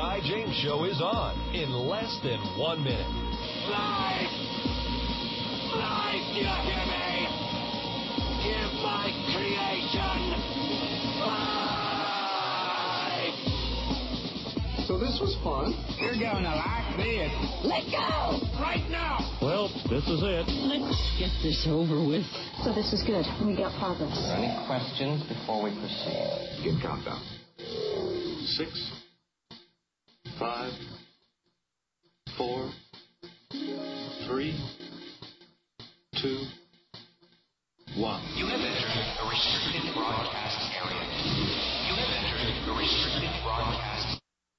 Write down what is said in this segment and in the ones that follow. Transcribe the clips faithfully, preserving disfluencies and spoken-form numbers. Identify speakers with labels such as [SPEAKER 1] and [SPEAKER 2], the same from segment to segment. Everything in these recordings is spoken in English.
[SPEAKER 1] Guy James Show is on in less than one minute.
[SPEAKER 2] Life! Life, do you hear me? Give my creation life!
[SPEAKER 3] So this was fun.
[SPEAKER 4] You're going to like this.
[SPEAKER 2] Let go! Right now!
[SPEAKER 5] Well, this is it.
[SPEAKER 6] Let's get this over with.
[SPEAKER 7] So this is good. We got progress.
[SPEAKER 8] Are there any questions before we proceed?
[SPEAKER 3] Begin countdown. Six, five, four, three, two, one.
[SPEAKER 9] You have entered a restricted broadcast area. You have entered a restricted broadcast.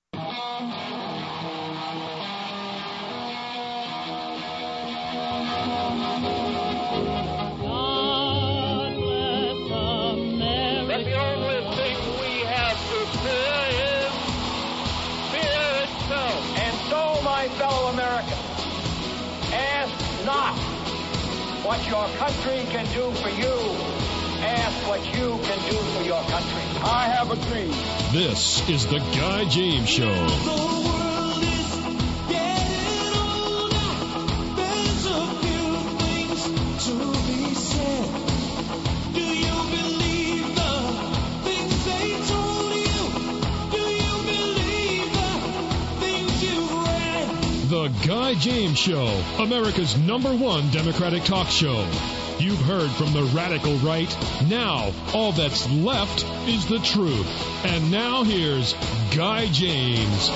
[SPEAKER 2] But the only thing we have to fear is fear itself. And so, my fellow Americans, ask not what your country can do for you. Ask what you can do for your country. I have a dream.
[SPEAKER 1] This is the Guy James Show.
[SPEAKER 10] The world is getting older. There's a few things to be said. Do you believe the things they told you? Do you believe the things you read?
[SPEAKER 1] The Guy James Show, America's number one Democratic talk show. You've heard from the radical right. Now, all that's left is the truth. And now here's Guy James.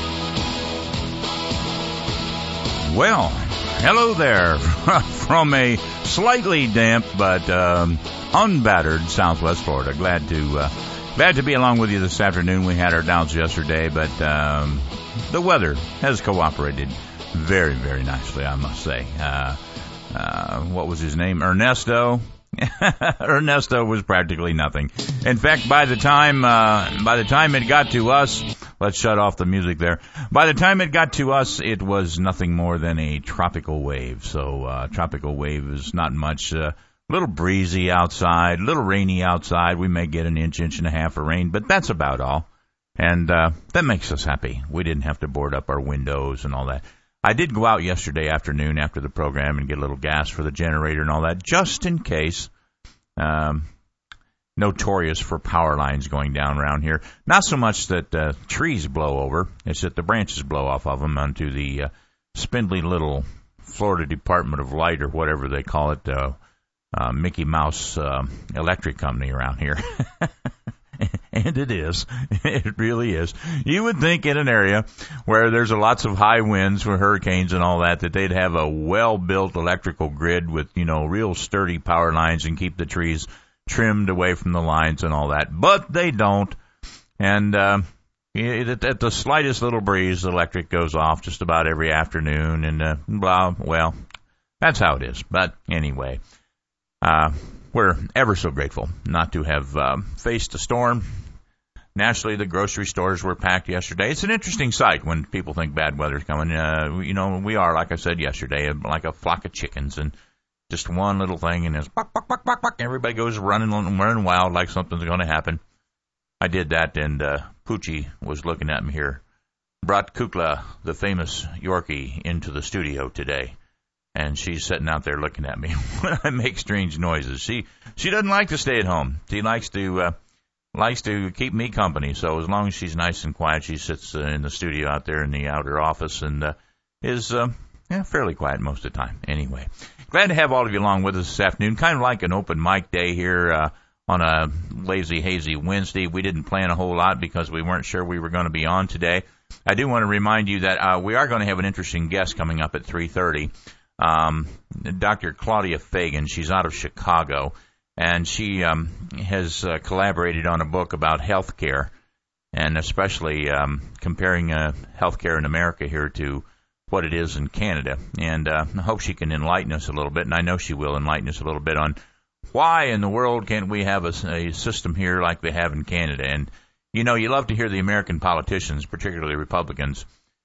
[SPEAKER 11] Well, hello there from a slightly damp but um, unbattered Southwest Florida. Glad to uh, glad to be along with you this afternoon. We had our doubts yesterday, but um, the weather has cooperated very, very nicely, I must say. Uh, uh, what was his name? Ernesto. Ernesto was practically nothing. In fact, by the time uh, by the time it got to us, let's shut off the music there. By the time it got to us, it was nothing more than a tropical wave. So, uh, tropical wave is not much. A uh, little breezy outside, a little rainy outside. We may get an inch, inch and a half of rain, but that's about all. And uh, that makes us happy. We didn't have to board up our windows and all that. I did go out yesterday afternoon after the program and get a little gas for the generator and all that, just in case. Um, notorious for power lines going down around here. Not so much that uh, trees blow over, it's that the branches blow off of them onto the uh, spindly little Florida Department of Light or whatever they call it, uh, uh, Mickey Mouse uh, electric company around here. And it is. It really is. You would think in an area where there's a lots of high winds for hurricanes and all that, that they'd have a well-built electrical grid with, you know, real sturdy power lines and keep the trees trimmed away from the lines and all that. But they don't. And uh, it, at the slightest little breeze, the electric goes off just about every afternoon. And, uh, blah, well, that's how it is. But anyway, uh, we're ever so grateful not to have uh, faced a storm. Naturally, the grocery stores were packed yesterday. It's an interesting sight when people think bad weather's coming. Uh, you know, we are, like I said yesterday, like a flock of chickens, and just one little thing, and it's buck, buck, buck, buck, buck. Everybody goes running, running wild like something's going to happen. I did that, and uh, Poochie was looking at me here. Brought Kukla, the famous Yorkie, into the studio today. And she's sitting out there looking at me when I make strange noises. She she doesn't like to stay at home. She likes to uh, likes to keep me company. So as long as she's nice and quiet, she sits uh, in the studio out there in the outer office and uh, is uh, yeah, fairly quiet most of the time. Anyway, glad to have all of you along with us this afternoon. Kind of like an open mic day here uh, on a lazy, hazy Wednesday. We didn't plan a whole lot because we weren't sure we were going to be on today. I do want to remind you that uh, we are going to have an interesting guest coming up at three thirty. Um, Doctor Claudia Fagan, she's out of Chicago, and she um, has uh, collaborated on a book about health care, and especially um, comparing uh, health care in America here to what it is in Canada. And uh, I hope she can enlighten us a little bit, and I know she will enlighten us a little bit on why in the world can't we have a, a system here like they have in Canada. And, you know, you love to hear the American politicians, particularly Republicans,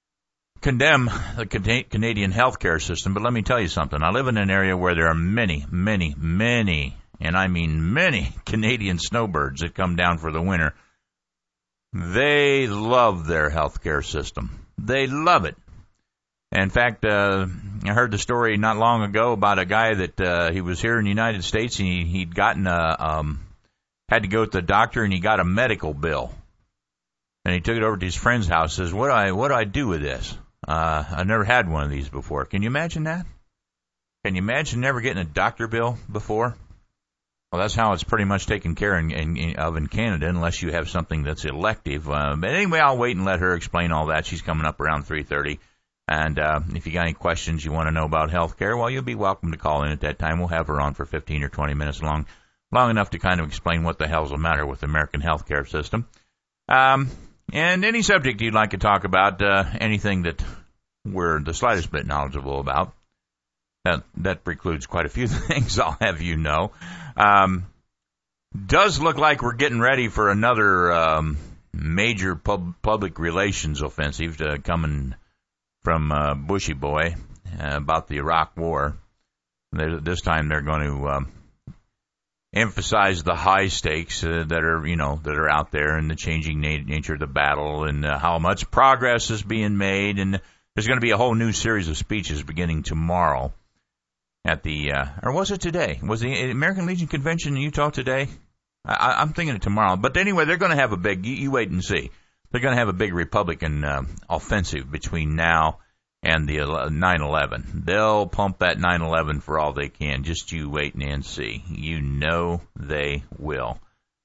[SPEAKER 11] condemn the Canadian healthcare system, but let me tell you something. I live in an area where there are many, many, many, and I mean many Canadian snowbirds that come down for the winter. They love their health care system. They love it. In fact, uh, I heard the story not long ago about a guy that uh, he was here in the United States, and he, he'd gotten a, um, had to go to the doctor, and he got a medical bill. And he took it over to his friend's house, says, what do I, what do I do with this? Uh, I've never had one of these before. Can you imagine that? Can you imagine never getting a doctor bill before? Well, that's how it's pretty much taken care in, in, of in Canada, unless you have something that's elective. Uh, but anyway, I'll wait and let her explain all that. She's coming up around three thirty. And uh, if you got any questions you want to know about health care, well, you'll be welcome to call in at that time. We'll have her on for fifteen or twenty minutes long, long enough to kind of explain what the hell's the matter with the American health care system. Um, and any subject you'd like to talk about, uh, anything that we're the slightest bit knowledgeable about. That, that precludes quite a few things, I'll have you know. Um, does look like we're getting ready for another um, major pub, public relations offensive to coming from uh, Bushy Boy uh, about the Iraq War. They're, this time they're going to um, emphasize the high stakes uh, that are, you know, that are out there and the changing na- nature of the battle and uh, how much progress is being made. And there's going to be a whole new series of speeches beginning tomorrow at the, uh, or was it today? Was the American Legion Convention in Utah today? I, I'm thinking of tomorrow. But anyway, they're going to have a big, you, you wait and see. They're going to have a big Republican uh, offensive between now and the nine eleven. They'll pump that nine eleven for all they can. Just you wait and see. You know they will.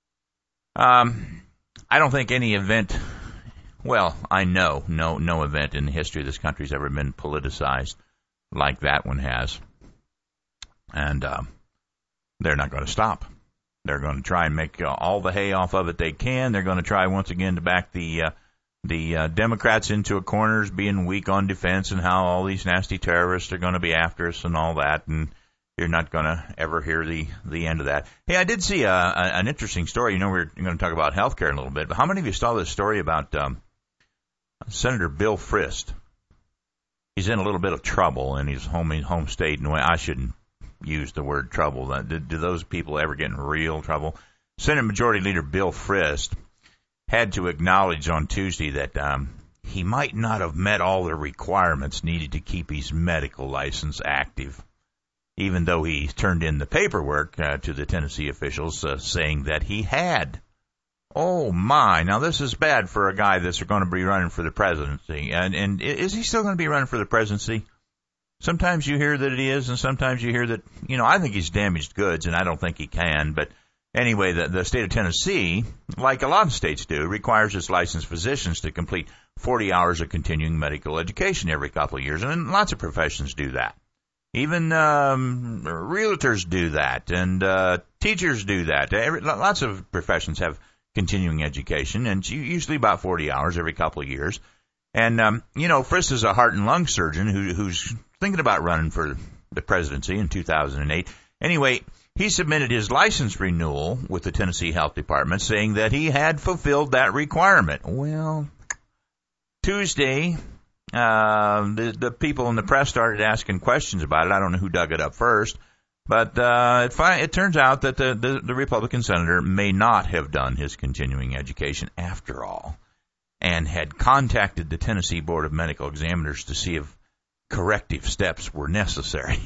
[SPEAKER 11] Um, I don't think any event, well, I know no no event in the history of this country has ever been politicized like that one has. And um, they're not going to stop. They're going to try and make uh, all the hay off of it they can. They're going to try once again to back the uh, the uh, Democrats into a corner as being weak on defense and how all these nasty terrorists are going to be after us and all that. And you're not going to ever hear the, the end of that. Hey, I did see a, a, an interesting story. You know, we're going to talk about health care in a little bit. But how many of you saw this story about um, Senator Bill Frist? He's in a little bit of trouble in his home, home state. And I shouldn't use the word trouble. Do, do those people ever get in real trouble? Senate Majority Leader Bill Frist had to acknowledge on Tuesday that um, he might not have met all the requirements needed to keep his medical license active, even though he turned in the paperwork uh, to the Tennessee officials uh, saying that he had. Oh, my. Now, this is bad for a guy that's going to be running for the presidency. And, and is he still going to be running for the presidency? Sometimes you hear that he is, and sometimes you hear that, you know, I think he's damaged goods, and I don't think he can. But anyway, the, the state of Tennessee, like a lot of states do, requires its licensed physicians to complete forty hours of continuing medical education every couple of years. And lots of professions do that. Even um, realtors do that, and uh, teachers do that. Every, lots of professions have continuing education, and usually about forty hours every couple of years. And, um, you know, Frist is a heart and lung surgeon who, who's thinking about running for the presidency in two thousand eight. Anyway, he submitted his license renewal with the Tennessee Health Department saying that he had fulfilled that requirement. Well, Tuesday, uh, the, the people in the press started asking questions about it. I don't know who dug it up first, but uh, it, fi- it turns out that the, the, the Republican senator may not have done his continuing education after all, and had contacted the Tennessee Board of Medical Examiners to see if corrective steps were necessary.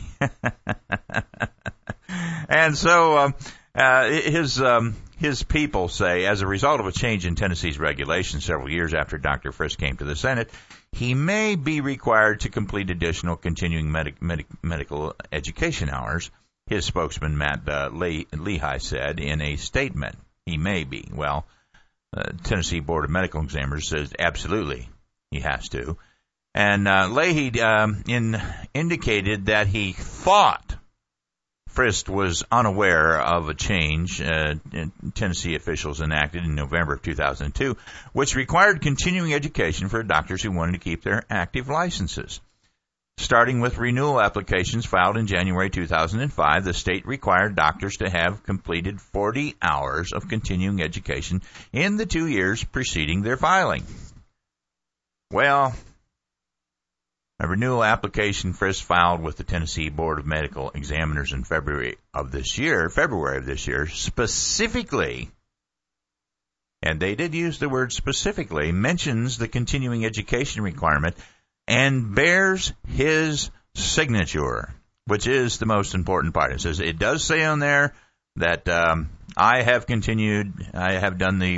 [SPEAKER 11] And so um, uh, his um, his people say, as a result of a change in Tennessee's regulations several years after Doctor Frist came to the Senate, he may be required to complete additional continuing medic- medic- medical education hours, his spokesman Matt uh, Le- Lehigh said in a statement. He may be. Well, Uh, Tennessee Board of Medical Examiners says absolutely he has to. And uh, Leahy um, in, indicated that he thought Frist was unaware of a change uh, Tennessee officials enacted in November of two thousand two, which required continuing education for doctors who wanted to keep their active licenses. Starting with renewal applications filed in January two thousand five, the state required doctors to have completed forty hours of continuing education in the two years preceding their filing. Well, a renewal application Frist filed with the Tennessee Board of Medical Examiners in February of this year, February of this year, specifically and they did use the word specifically, mentions the continuing education requirement and bears his signature, which is the most important part. It says, it does say on there that um, I have continued, I have done the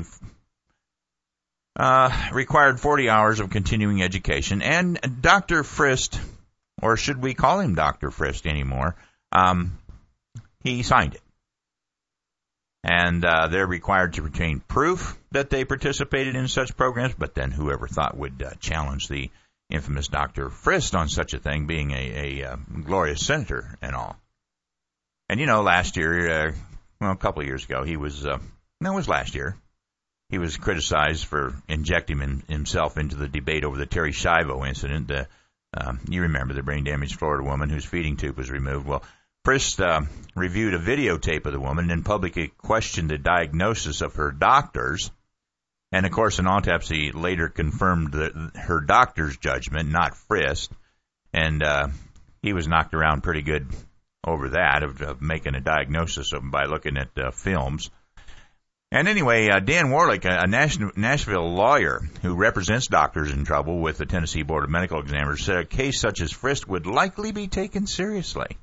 [SPEAKER 11] uh, required forty hours of continuing education, and Doctor Frist, or should we call him Doctor Frist anymore, um, he signed it. And uh, they're required to retain proof that they participated in such programs, but then whoever thought would uh, challenge the infamous Doctor Frist on such a thing, being a, a uh, glorious senator and all. And, you know, last year, uh, well, a couple of years ago, he was, uh, no, it was last year, he was criticized for injecting in, himself into the debate over the Terry Schiavo incident. Uh, uh, you remember the brain-damaged Florida woman whose feeding tube was removed. Well, Frist uh, reviewed a videotape of the woman and publicly questioned the diagnosis of her doctors. And, of course, an autopsy later confirmed the, her doctor's judgment, not Frist. And uh, he was knocked around pretty good over that, of, of making a diagnosis of, by looking at uh, films. And anyway, uh, Dan Warlick, a, a Nash- Nashville lawyer who represents doctors in trouble with the Tennessee Board of Medical Examiners, said a case such as Frist would likely be taken seriously.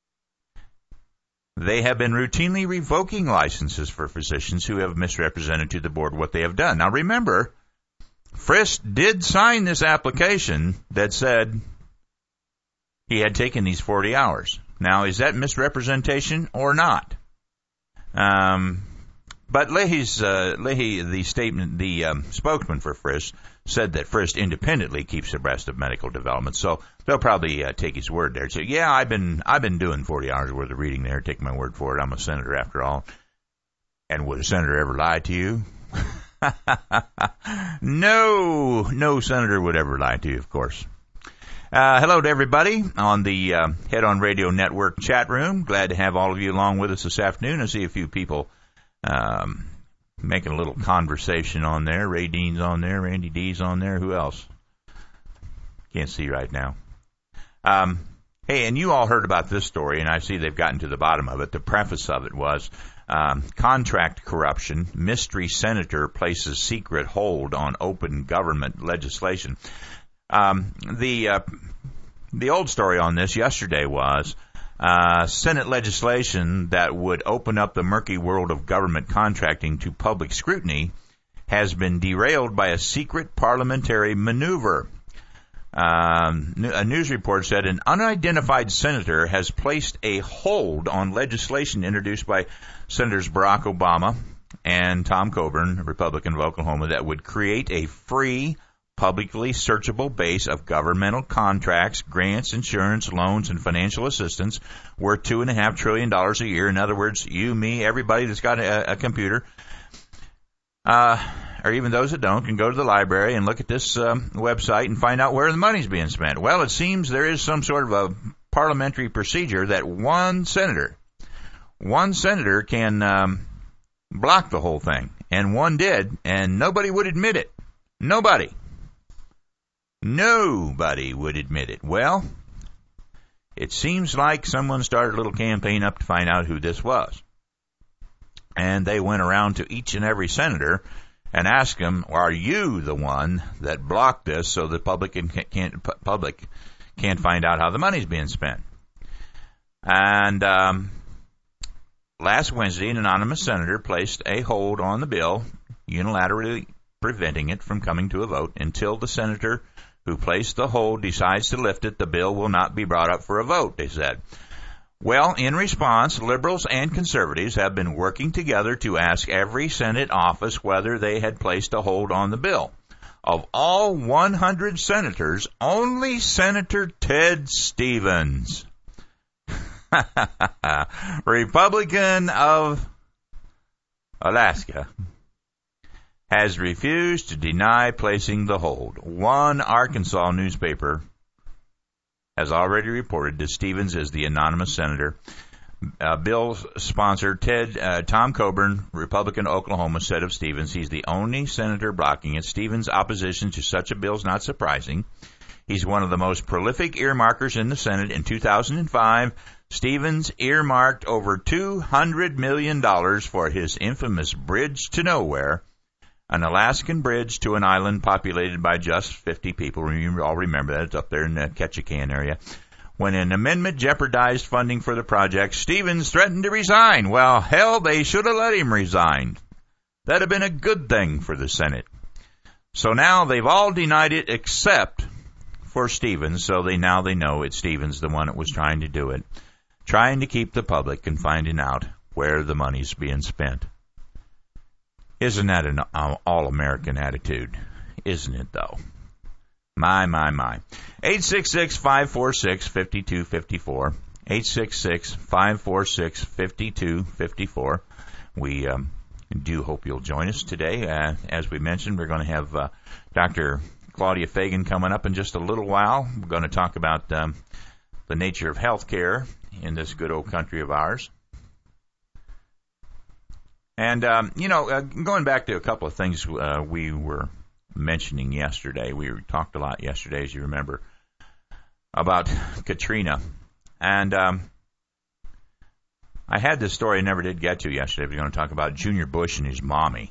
[SPEAKER 11] They have been routinely revoking licenses for physicians who have misrepresented to the board what they have done. Now remember, Frist did sign this application that said he had taken these forty hours. Now, is that misrepresentation or not? Um, but Leahy's, uh, Leahy, the statement, the um, spokesman for Frist, said that Frist independently keeps abreast of medical development, so they'll probably uh, take his word there. So, yeah, I've been I've been doing forty hours worth of reading there. Take my word for it. I'm a senator after all. And would a senator ever lie to you? no, no senator would ever lie to you, of course. Uh, hello to everybody on the uh, Head On Radio Network chat room. Glad to have all of you along with us this afternoon. I see a few people um, making a little conversation on there. Ray Dean's on there. Randy D's on there. Who else? Can't see right now. Um, hey, and you all heard about this story, and I see they've gotten to the bottom of it. The preface of it was um, contract corruption. Mystery senator places secret hold on open government legislation. Um, the uh, the old story on this yesterday was uh, Senate legislation that would open up the murky world of government contracting to public scrutiny has been derailed by a secret parliamentary maneuver. Um, a news report said an unidentified senator has placed a hold on legislation introduced by Senators Barack Obama and Tom Coburn, a Republican of Oklahoma, that would create a free, publicly searchable base of governmental contracts, grants, insurance, loans, and financial assistance worth two and a half trillion dollars a year. In other words, you, me, everybody that's got a, a computer, uh, or even those that don't, can go to the library and look at this um, website and find out where the money's being spent. Well, it seems there is some sort of a parliamentary procedure that one senator, one senator can um, block the whole thing. And one did, and nobody would admit it. Nobody. Nobody would admit it. Well, it seems like someone started a little campaign up to find out who this was. And they went around to each and every senator and asked them, are you the one that blocked this so the public can, can't, public can't find out how the money's being spent? And um, last Wednesday, an anonymous senator placed a hold on the bill, unilaterally preventing it from coming to a vote. Until the senator who placed the hold decides to lift it, the bill will not be brought up for a vote, they said. Well, in response, liberals and conservatives have been working together to ask every Senate office whether they had placed a hold on the bill. Of all one hundred senators, only Senator Ted Stevens, Republican of Alaska, has refused to deny placing the hold. One Arkansas newspaper has already reported that Stevens is the anonymous senator. Uh, Bill's sponsor, Ted uh, Tom Coburn, Republican of Oklahoma, said of Stevens, he's the only senator blocking it. Stevens' opposition to such a bill is not surprising. He's one of the most prolific earmarkers in the Senate. In two thousand five, Stevens earmarked over two hundred million dollars for his infamous Bridge to Nowhere, an Alaskan bridge to an island populated by just fifty people. You all remember that. It's up there in the Ketchikan area. When an amendment jeopardized funding for the project, Stevens threatened to resign. Well, hell, they should have let him resign. That'd have been a good thing for the Senate. So now they've all denied it except for Stevens, so they now they know it's Stevens, the one that was trying to do it, trying to keep the public from finding out where the money's being spent. Isn't that an all-American attitude? Isn't it, though? My, my, my. eight six six, five four six, five two five four. eight six six, five four six, five two five four. We um, do hope you'll join us today. Uh, as we mentioned, we're going to have uh, Doctor Claudia Fagan coming up in just a little while. We're going to talk about um, the nature of health care in this good old country of ours. And, um, you know, uh, going back to a couple of things uh, we were mentioning yesterday. We talked a lot yesterday, as you remember, about Katrina. And um, I had this story I never did get to yesterday. We're going to talk about Junior Bush and his mommy.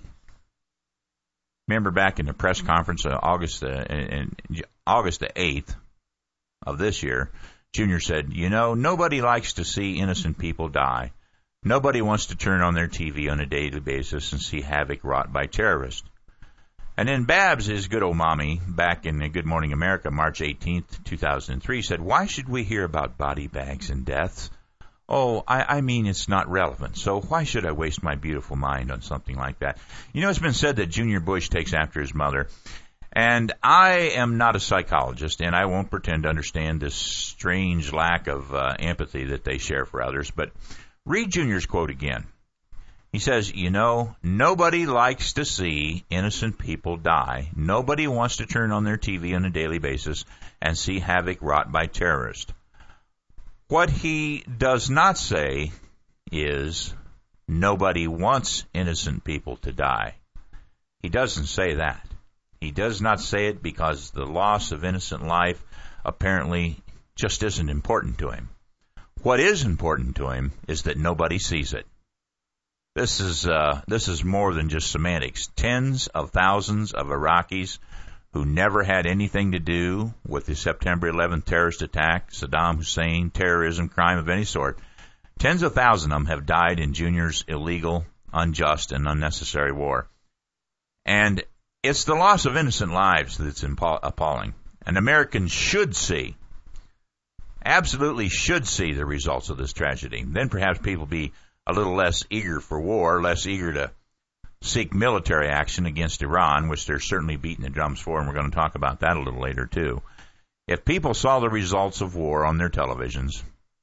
[SPEAKER 11] Remember back in the press conference uh, August, uh, in, in August the eighth of this year, Junior said, you know, nobody likes to see innocent people die. Nobody wants to turn on their T V on a daily basis and see havoc wrought by terrorists. And then Babs, his good old mommy, back in Good Morning America, March eighteenth, two thousand three, said, why should we hear about body bags and deaths? Oh, I, I mean, it's not relevant, so why should I waste my beautiful mind on something like that? You know, it's been said that Junior Bush takes after his mother, and I am not a psychologist, and I won't pretend to understand this strange lack of uh, empathy that they share for others, but read Junior's quote again. He says, you know, nobody likes to see innocent people die. Nobody wants to turn on their T V on a daily basis and see havoc wrought by terrorists. What he does not say is nobody wants innocent people to die. He doesn't say that. He does not say it because the loss of innocent life apparently just isn't important to him. What is important to him is that nobody sees it. This is uh, this is more than just semantics. Tens of thousands of Iraqis who never had anything to do with the September eleventh terrorist attack, Saddam Hussein, terrorism, crime of any sort, tens of thousands of them have died in Junior's illegal, unjust, and unnecessary war. And it's the loss of innocent lives that's appalling. And Americans should see, absolutely should see the results of this tragedy. Then perhaps people be a little less eager for war, less eager to seek military action against Iran, which they're certainly beating the drums for, and we're going to talk about that a little later too. If people saw the results of war on their televisions,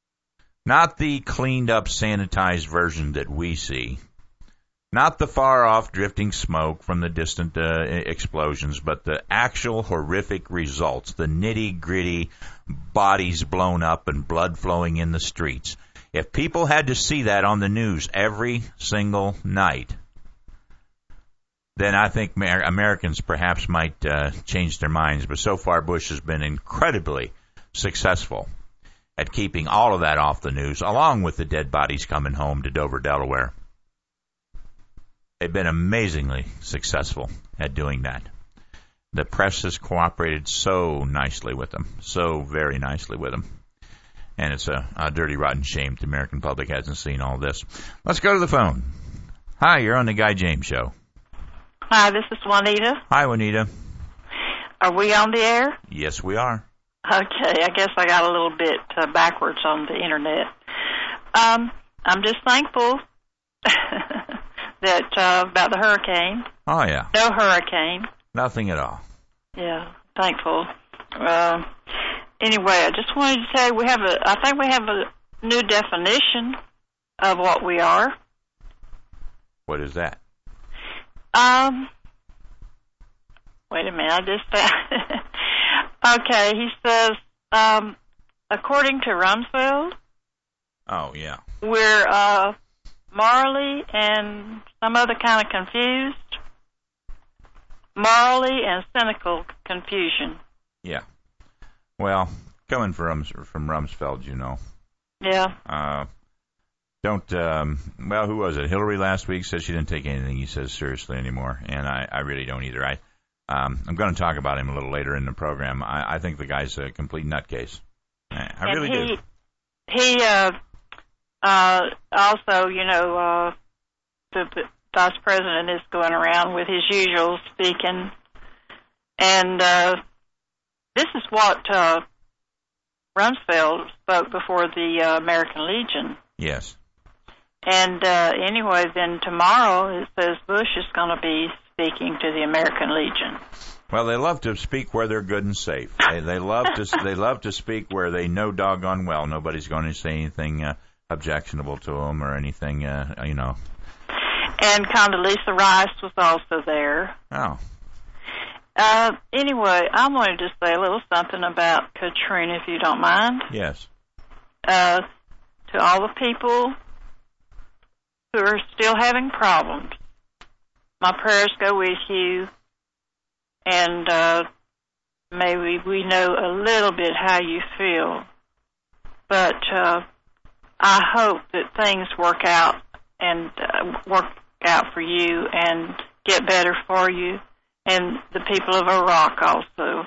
[SPEAKER 11] not the cleaned up, sanitized version that we see, not the far-off drifting smoke from the distant uh, explosions, but the actual horrific results, the nitty-gritty bodies blown up and blood flowing in the streets. If people had to see that on the news every single night, then I think Americans perhaps might uh, change their minds. But so far, Bush has been incredibly successful at keeping all of that off the news, along with the dead bodies coming home to Dover, Delaware. They've been amazingly successful at doing that. The press has cooperated so nicely with them, so very nicely with them. And it's a, a dirty, rotten shame the American public hasn't seen all this. Let's go to the phone. Hi, you're on the Guy James Show.
[SPEAKER 5] Hi, this is Juanita.
[SPEAKER 11] Hi, Juanita.
[SPEAKER 5] Are we on the air?
[SPEAKER 11] Yes, we are.
[SPEAKER 5] Okay, I guess I got a little bit uh, backwards on the Internet. Um, I'm just thankful that uh, about the hurricane.
[SPEAKER 11] Oh, yeah.
[SPEAKER 5] No hurricane.
[SPEAKER 11] Nothing at all.
[SPEAKER 5] Yeah, thankful. Uh, anyway, I just wanted to say we have a, I think we have a new definition of what we are.
[SPEAKER 11] What is that?
[SPEAKER 5] Um, wait a minute, I just found okay, he says, um, according to Rumsfeld.
[SPEAKER 11] Oh, yeah.
[SPEAKER 5] We're, uh, morally and some other kind of confused. Morally and cynical confusion.
[SPEAKER 11] Yeah. Well, coming from from Rumsfeld, you know.
[SPEAKER 5] Yeah.
[SPEAKER 11] Uh, Don't, um, well, who was it? Hillary last week said she didn't take anything he says seriously anymore, and I, I really don't either. I, um, I'm going to talk about him a little later in the program. I, I think the guy's a complete nutcase. I, I really
[SPEAKER 5] he,
[SPEAKER 11] do.
[SPEAKER 5] He uh, uh, also, you know, uh, the, the vice president is going around with his usual speaking, and uh, this is what uh, Rumsfeld spoke before the uh, American Legion.
[SPEAKER 11] Yes.
[SPEAKER 5] And uh, anyway, then tomorrow it says Bush is going to be speaking to the American Legion.
[SPEAKER 11] Well, they love to speak where they're good and safe. They, they love to they love to speak where they know doggone well nobody's going to say anything uh, objectionable to them or anything, uh, you know.
[SPEAKER 5] And Condoleezza Rice was also there.
[SPEAKER 11] Oh.
[SPEAKER 5] Uh, anyway, I wanted to say a little something about Katrina, if you don't mind.
[SPEAKER 11] Yes.
[SPEAKER 5] Uh, to all the people who are still having problems, my prayers go with you, and uh, maybe we know a little bit how you feel. But uh, I hope that things work out and uh, work out for you and get better for you and the people of Iraq also.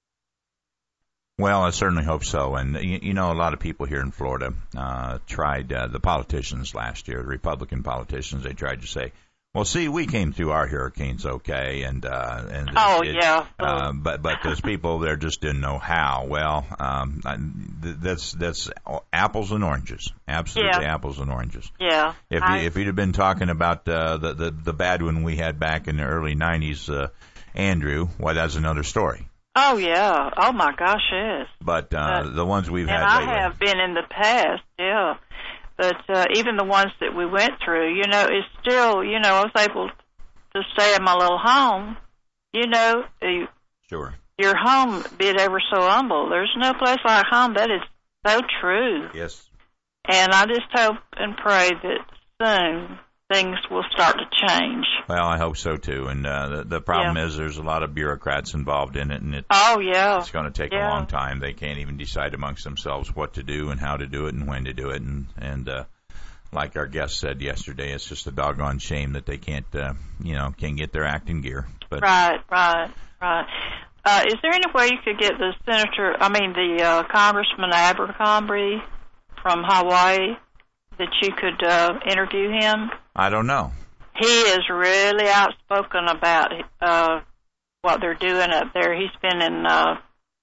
[SPEAKER 11] Well, I certainly hope so. And, you, you know, a lot of people here in Florida uh, tried, uh, the politicians last year, the Republican politicians, they tried to say, well, see, we came through our hurricanes okay. And, uh, and
[SPEAKER 5] oh,
[SPEAKER 11] it,
[SPEAKER 5] yeah.
[SPEAKER 11] Uh, but, but those people there just didn't know how. Well, um, that's, that's apples and oranges. Absolutely
[SPEAKER 5] yeah.
[SPEAKER 11] apples and oranges.
[SPEAKER 5] Yeah.
[SPEAKER 11] If,
[SPEAKER 5] I,
[SPEAKER 11] you, if you'd have been talking about uh, the, the, the bad one we had back in the early nineties, uh, Andrew, why, that's another story.
[SPEAKER 5] Oh, yeah. Oh, my gosh, yes.
[SPEAKER 11] But uh, the ones we've
[SPEAKER 5] and
[SPEAKER 11] had
[SPEAKER 5] I
[SPEAKER 11] lately.
[SPEAKER 5] have been in the past, yeah. But uh, even the ones that we went through, you know, it's still, you know, I was able to stay in my little home. You know, you,
[SPEAKER 11] sure.
[SPEAKER 5] Your home, be it ever so humble. There's no place like home. That is so true.
[SPEAKER 11] Yes.
[SPEAKER 5] And I just hope and pray that soon things will start to change.
[SPEAKER 11] Well, I hope so, too. And uh, the, the problem yeah. is there's a lot of bureaucrats involved in it, and it,
[SPEAKER 5] oh, yeah.
[SPEAKER 11] it's going to take
[SPEAKER 5] yeah.
[SPEAKER 11] a long time. They can't even decide amongst themselves what to do and how to do it and when to do it. And, and uh, like our guest said yesterday, it's just a doggone shame that they can't, uh, you know, can't get their act in gear. But
[SPEAKER 5] right, right, right. Uh, is there any way you could get the senator, I mean, the uh, Congressman Abercrombie from Hawaii, that you could uh, interview him?
[SPEAKER 11] I don't know.
[SPEAKER 5] He is really outspoken about uh, what they're doing up there. He's been in uh,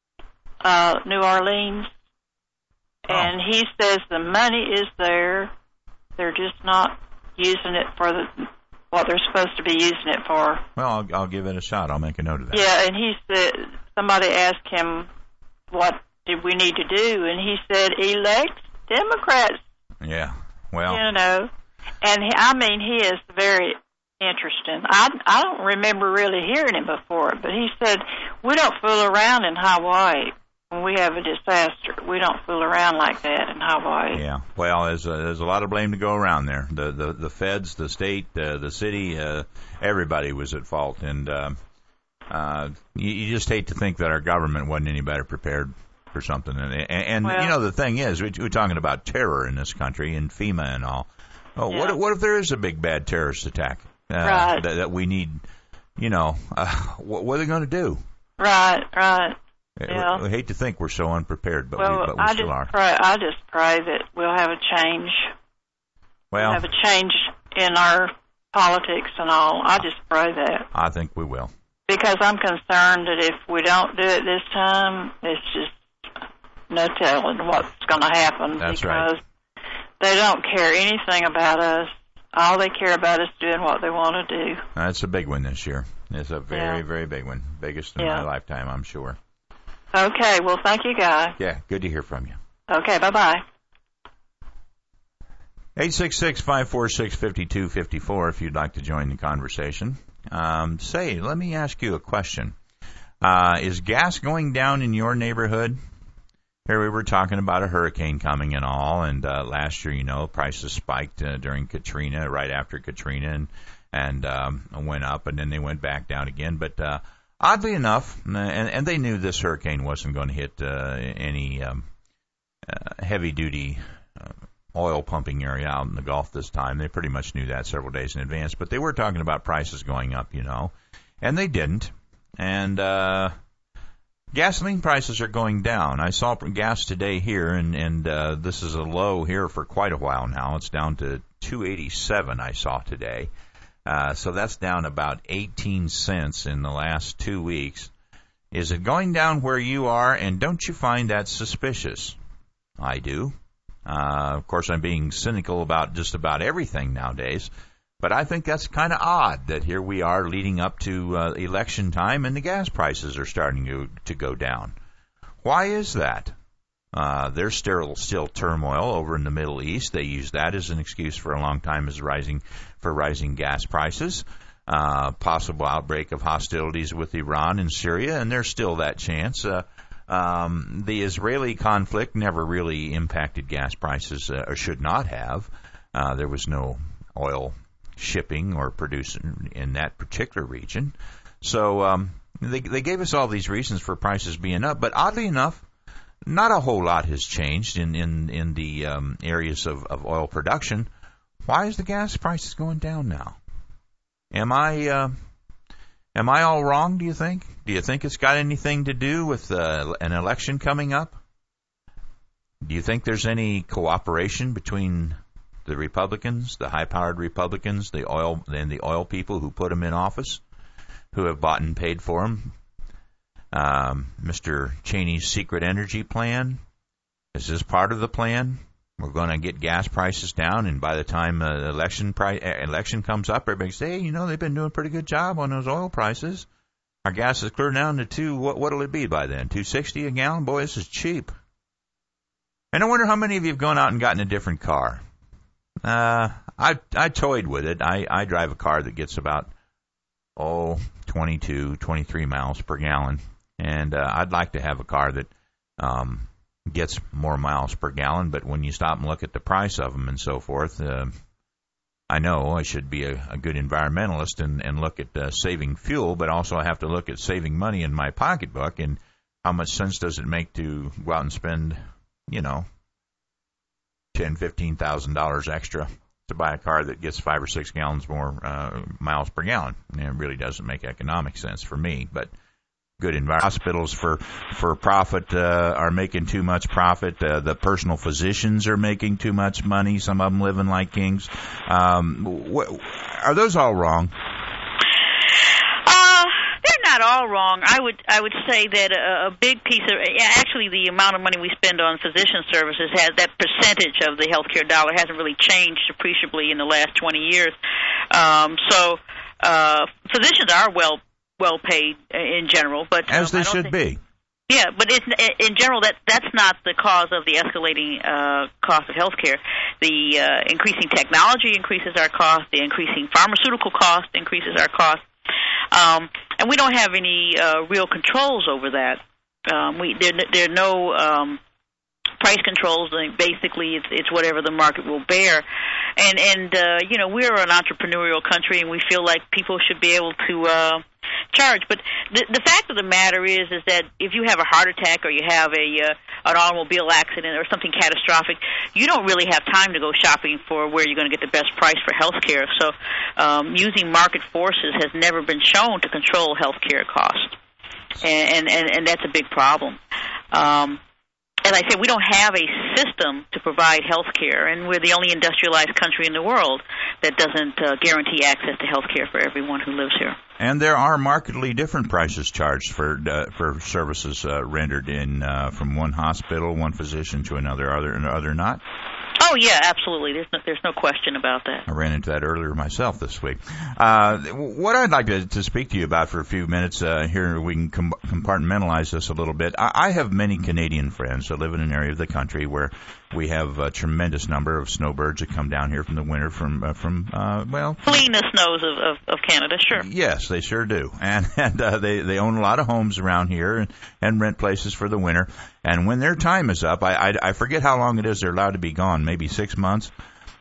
[SPEAKER 5] uh, New Orleans, oh. and he says the money is there. They're just not using it for the what they're supposed to be using it for.
[SPEAKER 11] Well, I'll, I'll give it a shot. I'll make a note of that.
[SPEAKER 5] Yeah, and he said, somebody asked him, what did we need to do? And he said, elect Democrats.
[SPEAKER 11] Yeah, well.
[SPEAKER 5] You know, and he, I mean, he is very interesting. I, I don't remember really hearing him before, but he said, we don't fool around in Hawaii. When we have a disaster, we don't fool around like that in Hawaii.
[SPEAKER 11] Yeah, well, there's a, there's a lot of blame to go around there. The the, the feds, the state, uh, the city, uh, everybody was at fault, and uh, uh, you, you just hate to think that our government wasn't any better prepared for something. And, and, and
[SPEAKER 5] well,
[SPEAKER 11] you know, the thing is, we, we're talking about terror in this country and FEMA and all. Oh,
[SPEAKER 5] yeah.
[SPEAKER 11] what if, what if there is a big bad terrorist attack uh,
[SPEAKER 5] right.
[SPEAKER 11] that, that we need? You know, uh, what, what are they going to do?
[SPEAKER 5] Right, right. Yeah.
[SPEAKER 11] We, we hate to think we're so unprepared, but
[SPEAKER 5] well,
[SPEAKER 11] we, but we
[SPEAKER 5] I
[SPEAKER 11] still
[SPEAKER 5] just
[SPEAKER 11] are.
[SPEAKER 5] Pray, I just pray that we'll have a change.
[SPEAKER 11] Well,
[SPEAKER 5] we'll have a change in our politics and all. I just pray that.
[SPEAKER 11] I think we will.
[SPEAKER 5] Because I'm concerned that if we don't do it this time, it's just no telling what's going to happen.
[SPEAKER 11] That's
[SPEAKER 5] because
[SPEAKER 11] right.
[SPEAKER 5] They don't care anything about us. All they care about is doing what they want to do.
[SPEAKER 11] That's a big one this year. It's a very,
[SPEAKER 5] yeah.
[SPEAKER 11] very big one. Biggest in
[SPEAKER 5] yeah.
[SPEAKER 11] my lifetime, I'm sure.
[SPEAKER 5] Okay, well, thank you, Guy.
[SPEAKER 11] Yeah, good to hear from you.
[SPEAKER 5] Okay, bye-bye.
[SPEAKER 11] eight six six, five four six, five two five four if you'd like to join the conversation. Um, say, let me ask you a question. Uh, is gas going down in your neighborhood? Here we were talking about a hurricane coming and all, and uh, last year, you know, prices spiked uh, during Katrina, right after Katrina, and, and um, went up, and then they went back down again. But uh, oddly enough, and, and they knew this hurricane wasn't going to hit uh, any um, uh, heavy-duty uh, oil pumping area out in the Gulf this time. They pretty much knew that several days in advance, but they were talking about prices going up, you know, and they didn't. And uh, gasoline prices are going down. I saw gas today here, and, and uh, this is a low here for quite a while now. It's down to two eighty-seven I saw today. Uh, so that's down about eighteen cents in the last two weeks. Is it going down where you are, and don't you find that suspicious? I do. Uh, of course, I'm being cynical about just about everything nowadays, but I think that's kind of odd that here we are leading up to uh, election time and the gas prices are starting to, to go down. Why is that? Uh, there's still, still turmoil over in the Middle East. They use that as an excuse for a long time as rising for rising gas prices. Uh, possible outbreak of hostilities with Iran and Syria, and there's still that chance. Uh, um, the Israeli conflict never really impacted gas prices, uh, or should not have. Uh, there was no oil shipping or producing in that particular region. So um, they, they gave us all these reasons for prices being up, but oddly enough, not a whole lot has changed in, in, in the um, areas of, of oil production. Why is the gas prices going down now? Am I uh, am I all wrong, do you think? Do you think it's got anything to do with uh, an election coming up? Do you think there's any cooperation between the Republicans, the high-powered Republicans, the oil and the oil people who put them in office, who have bought and paid for them? Um, Mister Cheney's secret energy plan, is this part of the plan? We're going to get gas prices down, and by the time uh, the election pri- election comes up, everybody say, hey, you know, they've been doing a pretty good job on those oil prices. Our gas is clear down to two. What what'll it be by then? two sixty a gallon? Boy, this is cheap. And I wonder how many of you have gone out and gotten a different car. Uh, I I toyed with it. I, I drive a car that gets about oh twenty-two, twenty-three miles per gallon, and uh, I'd like to have a car that um. gets more miles per gallon, but when you stop and look at the price of them and so forth, uh, I know I should be a, a good environmentalist and, and look at uh, saving fuel, but also I have to look at saving money in my pocketbook and how much sense does it make to go out and spend, you know, ten, fifteen thousand dollars extra to buy a car that gets five or six gallons more uh, miles per gallon. And it really doesn't make economic sense for me, but good environment. Hospitals for for profit uh, are making too much profit. Uh, the personal physicians are making too much money. Some of them living like kings. Um, wh- are those all wrong?
[SPEAKER 5] Uh, they're not all wrong. I would I would say that a, a big piece of actually the amount of money we spend on physician services has that percentage of the healthcare dollar hasn't really changed appreciably in the last twenty years. Um, so uh, physicians are well. well paid in general, but um,
[SPEAKER 11] as they should
[SPEAKER 5] think,
[SPEAKER 11] be.
[SPEAKER 5] Yeah, but it's, in general, that that's not the cause of the escalating uh, cost of healthcare. The uh, increasing technology increases our cost. The increasing pharmaceutical cost increases our cost, um, and we don't have any uh, real controls over that. Um, we there there are no um, price controls. Basically, it's it's whatever the market will bear. And and uh, you know, we're an entrepreneurial country, and we feel like people should be able to uh, charge. But the the fact of the matter is, is that if you have a heart attack or you have a uh, an automobile accident or something catastrophic, you don't really have time to go shopping for where you're going to get the best price for health care. So um, using market forces has never been shown to control health care costs, and, and and that's a big problem. Um, As I said, we don't have a system to provide health care, and we're the only industrialized country in the world that doesn't uh, guarantee access to health care for everyone who lives here.
[SPEAKER 11] And there are markedly different prices charged for uh, for services uh, rendered in uh, from one hospital, one physician to another. Are there, are there not?
[SPEAKER 5] Oh, yeah, absolutely. There's no, there's no question about that.
[SPEAKER 11] I ran into that earlier myself this week. Uh, what I'd like to, to speak to you about for a few minutes uh, here, we can com- compartmentalize this a little bit. I, I have many Canadian friends that live in an area of the country where we have a tremendous number of snowbirds that come down here from the winter from, uh, from uh, well...
[SPEAKER 5] Fleeing the snows of, of, of Canada, sure.
[SPEAKER 11] Yes, they sure do. And, and uh, they, they own a lot of homes around here and, and rent places for the winter. And when their time is up, I, I, I forget how long it is they're allowed to be gone, maybe six months.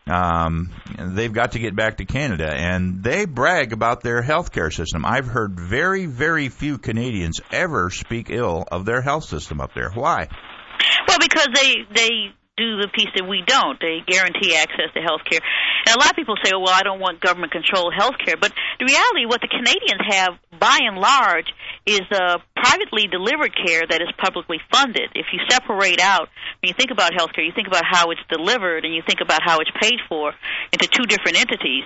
[SPEAKER 11] Um, they've got to get back to Canada, and they brag about their health care system. I've heard very, very few Canadians ever speak ill of their health system up there. Why?
[SPEAKER 5] Well, because they... they
[SPEAKER 12] do the piece that we don't. They guarantee access to health care. And a lot of people say, well, I don't want government-controlled health care. But the reality, what the Canadians have, by and large, is uh, privately delivered care that is publicly funded. If you separate out, when you think about health care, you think about how it's delivered and you think about how it's paid for into two different entities.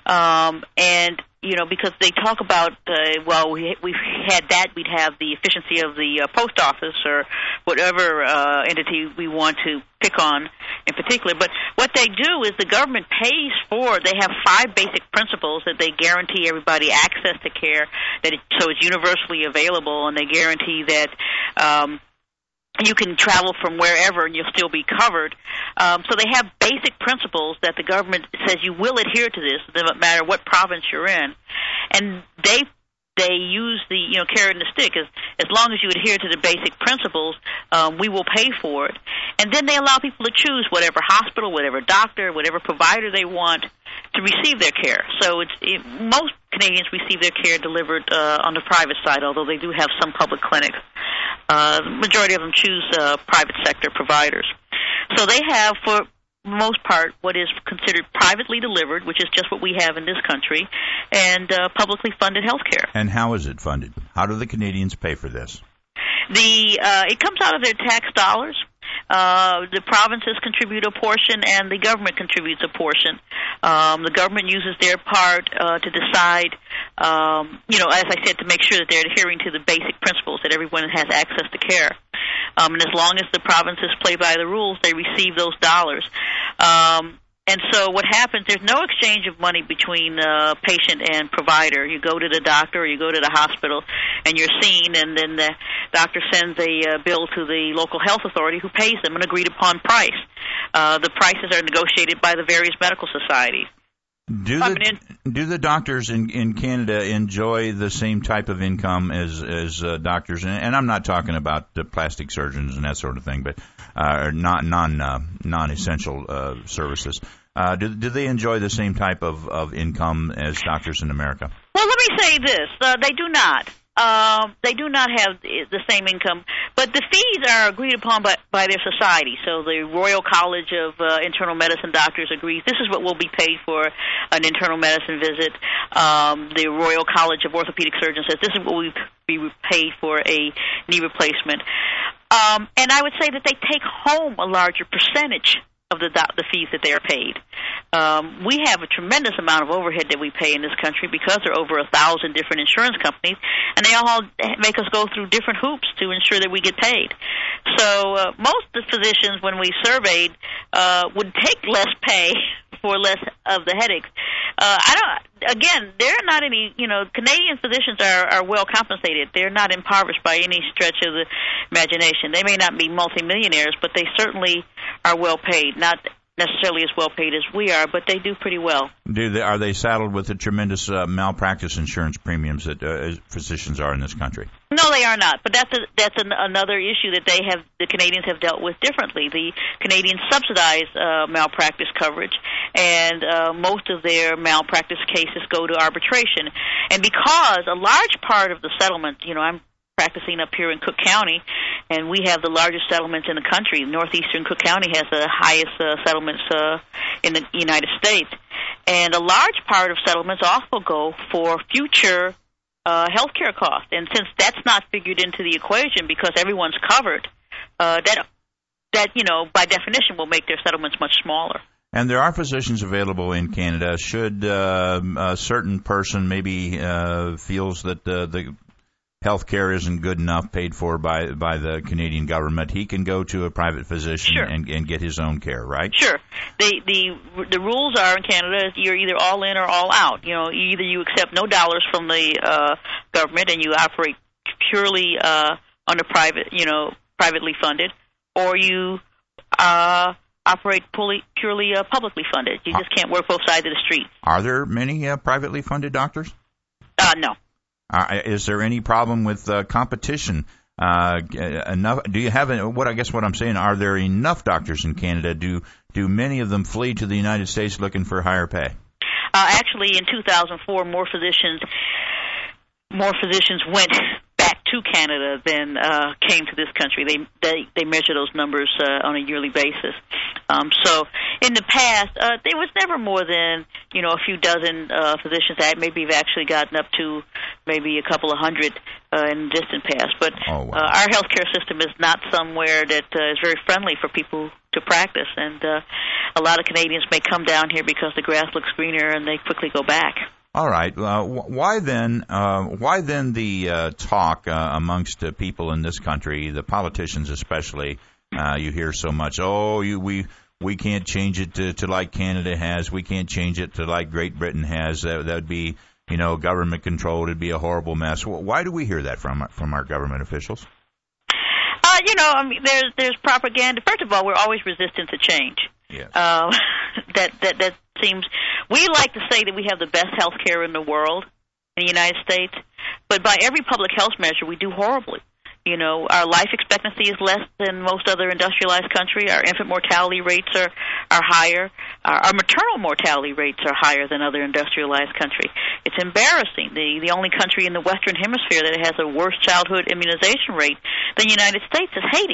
[SPEAKER 12] Um, and You know, because they talk about, uh, well, we, we've had that, we'd have the efficiency of the uh, post office or whatever uh, entity we want to pick on in particular. But what they do is the government pays for, they have five basic principles that they guarantee everybody access to care, that it, so it's universally available, and they guarantee that um, you can travel from wherever and you'll still be covered. Um, so they have basic principles that the government says you will adhere to this, no matter what province you're in. And they they use the, you know, carrot and the stick. As, as long as you adhere to the basic principles, um, we will pay for it. And then they allow people to choose whatever hospital, whatever doctor, whatever provider they want to receive their care. So it's it, most Canadians receive their care delivered uh, on the private side, although they do have some public clinics. Uh, the majority of them choose uh, private sector providers. So they have, for the most part, what is considered privately delivered, which is just what we have in this country, and uh, publicly funded health care.
[SPEAKER 11] And how is it funded? How do the Canadians pay for this?
[SPEAKER 12] The uh, it comes out of their tax dollars. Uh, the provinces contribute a portion, and the government contributes a portion. Um, the government uses their part uh, to decide, um, you know, as I said, to make sure that they're adhering to the basic principles, that everyone has access to care. Um, and as long as the provinces play by the rules, they receive those dollars. Um, And so what happens, there's no exchange of money between uh, patient and provider. You go to the doctor or you go to the hospital and you're seen, and then the doctor sends a uh, bill to the local health authority who pays them an agreed-upon price. Uh, the prices are negotiated by the various medical societies.
[SPEAKER 11] Do the, do the doctors in, in Canada enjoy the same type of income as as uh, doctors? And, and I'm not talking about the plastic surgeons and that sort of thing, but uh, non non uh, non-essential uh, services. Uh, do do they enjoy the same type of, of income as doctors in America?
[SPEAKER 12] Well, let me say this: uh, they do not. Um, they do not have the same income, but the fees are agreed upon by, by their society. So the Royal College of uh, Internal Medicine Doctors agrees this is what will be paid for an internal medicine visit. Um, the Royal College of Orthopedic Surgeons says this is what we be paid for a knee replacement. Um, and I would say that they take home a larger percentage of the the fees that they are paid. Um, we have a tremendous amount of overhead that we pay in this country because there are over a thousand different insurance companies, and they all make us go through different hoops to ensure that we get paid. So uh, most of the physicians, when we surveyed, uh, would take less pay for less of the headaches. Uh, I don't. Again, there are not any. You know, Canadian physicians are, are well compensated. They're not impoverished by any stretch of the imagination. They may not be multimillionaires, but they certainly are well paid. Not necessarily as well paid as we are, but they do pretty well.
[SPEAKER 11] Do they, are they saddled with the tremendous uh, malpractice insurance premiums that uh, physicians are in this country?
[SPEAKER 12] No, they are not. But that's a, that's an, another issue that they have. The Canadians have dealt with differently. The Canadians subsidize uh, malpractice coverage, and uh, most of their malpractice cases go to arbitration. And because a large part of the settlement, you know, I'm practicing up here in Cook County, and we have the largest settlements in the country. Northeastern Cook County has the highest uh, settlements uh, in the United States. And a large part of settlements also go for future uh, health care costs. And since that's not figured into the equation because everyone's covered, uh, that, that, you know, by definition will make their settlements much smaller.
[SPEAKER 11] And there are physicians available in Canada. Should uh, a certain person maybe uh, feels that uh, the health care isn't good enough paid for by by the Canadian government, he can go to a private physician
[SPEAKER 12] sure.
[SPEAKER 11] and, and get his own care, right?
[SPEAKER 12] Sure. The the the rules are in Canada, you're either all in or all out. You know, either you accept no dollars from the uh, government and you operate purely uh, under private, you know, privately funded, or you uh, operate purely, purely uh, publicly funded. You just can't work both sides of the street.
[SPEAKER 11] Are there many uh, privately funded doctors?
[SPEAKER 12] Uh, no.
[SPEAKER 11] Uh, is there any problem with uh, competition? Uh, enough? Do you have what? I guess what I'm saying. Are there enough doctors in Canada? Do do many of them flee to the United States looking for higher pay?
[SPEAKER 12] Uh, actually, in two thousand four, more physicians more physicians went back to Canada than uh, came to this country. They they, they measure those numbers uh, on a yearly basis. Um, so in the past, uh, there was never more than, you know, a few dozen uh, physicians. That maybe we've actually gotten up to maybe a couple of hundred uh, in the distant past. But
[SPEAKER 11] oh, wow.
[SPEAKER 12] uh, our healthcare system is not somewhere that uh, is very friendly for people to practice. And uh, a lot of Canadians may come down here because the grass looks greener, and they quickly go back.
[SPEAKER 11] All right. Uh, why then? Uh, why then the uh, talk uh, amongst uh, people in this country, the politicians especially? Uh, you hear so much. Oh, you, we we can't change it to, to like Canada has. We can't change it to like Great Britain has. That that'd be, you know, government controlled. It'd be a horrible mess. Why do we hear that from from our government officials?
[SPEAKER 12] Uh, you know, I mean, there's there's propaganda. First of all, we're always resistant to change.
[SPEAKER 11] Yes.
[SPEAKER 12] Uh, that that that seems. We like to say that we have the best health care in the world in the United States, but by every public health measure, we do horribly. You know, our life expectancy is less than most other industrialized countries. Our infant mortality rates are are higher. Our, our maternal mortality rates are higher than other industrialized countries. It's embarrassing. The the only country in the Western Hemisphere that has a worse childhood immunization rate than the United States is Haiti.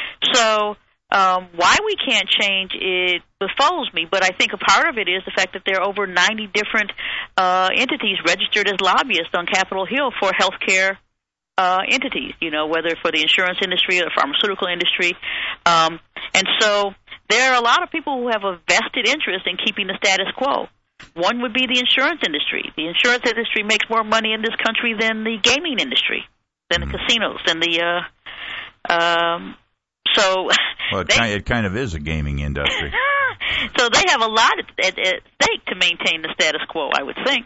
[SPEAKER 12] So. Um, why we can't change it befuddles me, but I think a part of it is the fact that there are over ninety different uh, entities registered as lobbyists on Capitol Hill for healthcare uh, entities, you know, whether for the insurance industry or the pharmaceutical industry. Um, and so there are a lot of people who have a vested interest in keeping the status quo. One would be the insurance industry. The insurance industry makes more money in this country than the gaming industry, than the casinos, than the... Uh, um, So
[SPEAKER 11] well, it,
[SPEAKER 12] they,
[SPEAKER 11] kind, it kind of is a gaming industry.
[SPEAKER 12] So they have a lot at, at, at stake to maintain the status quo, I would think.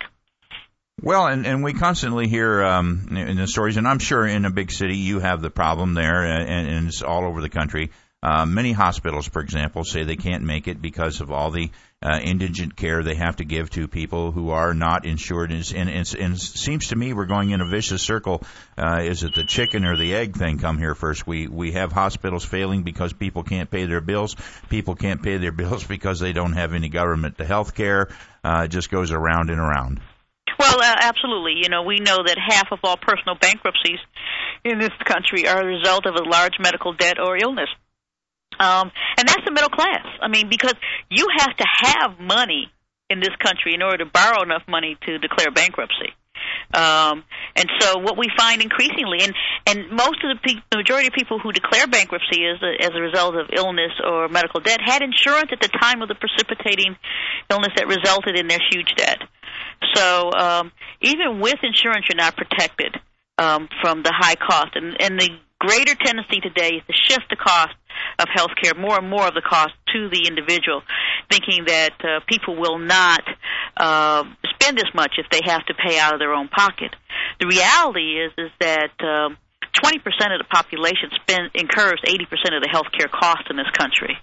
[SPEAKER 11] Well, and, and we constantly hear um, in the stories, and I'm sure in a big city you have the problem there, and, and it's all over the country. Uh, many hospitals, for example, say they can't make it because of all the uh, indigent care they have to give to people who are not insured. And, and, and, and it seems to me we're going in a vicious circle. Uh, is it the chicken or the egg thing come here first? We we have hospitals failing because people can't pay their bills. People can't pay their bills because they don't have any government to health care. Uh, it just goes around and around.
[SPEAKER 12] Well, uh, absolutely. You know, we know that half of all personal bankruptcies in this country are a result of a large medical debt or illness. Um, and that's the middle class. I mean, because you have to have money in this country in order to borrow enough money to declare bankruptcy. Um, and so what we find increasingly, and, and most of the, pe- the majority of people who declare bankruptcy as a, as a result of illness or medical debt had insurance at the time of the precipitating illness that resulted in their huge debt. So um, even with insurance, you're not protected um, from the high cost. And, and the greater tendency today is to shift the cost of health care, more and more of the cost to the individual, thinking that uh, people will not uh, spend as much if they have to pay out of their own pocket. The reality is is that um, twenty percent of the population spend, incurs eighty percent of the health care costs in this country.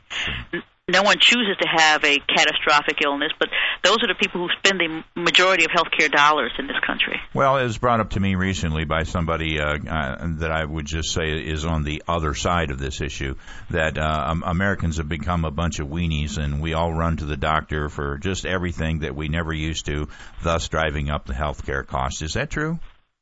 [SPEAKER 12] No one chooses to have a catastrophic illness, but those are the people who spend the majority of healthcare dollars in this country.
[SPEAKER 11] Well, it was brought up to me recently by somebody uh, uh, that I would just say is on the other side of this issue, that uh, um, Americans have become a bunch of weenies, and we all run to the doctor for just everything that we never used to, thus driving up the healthcare costs. Is that true?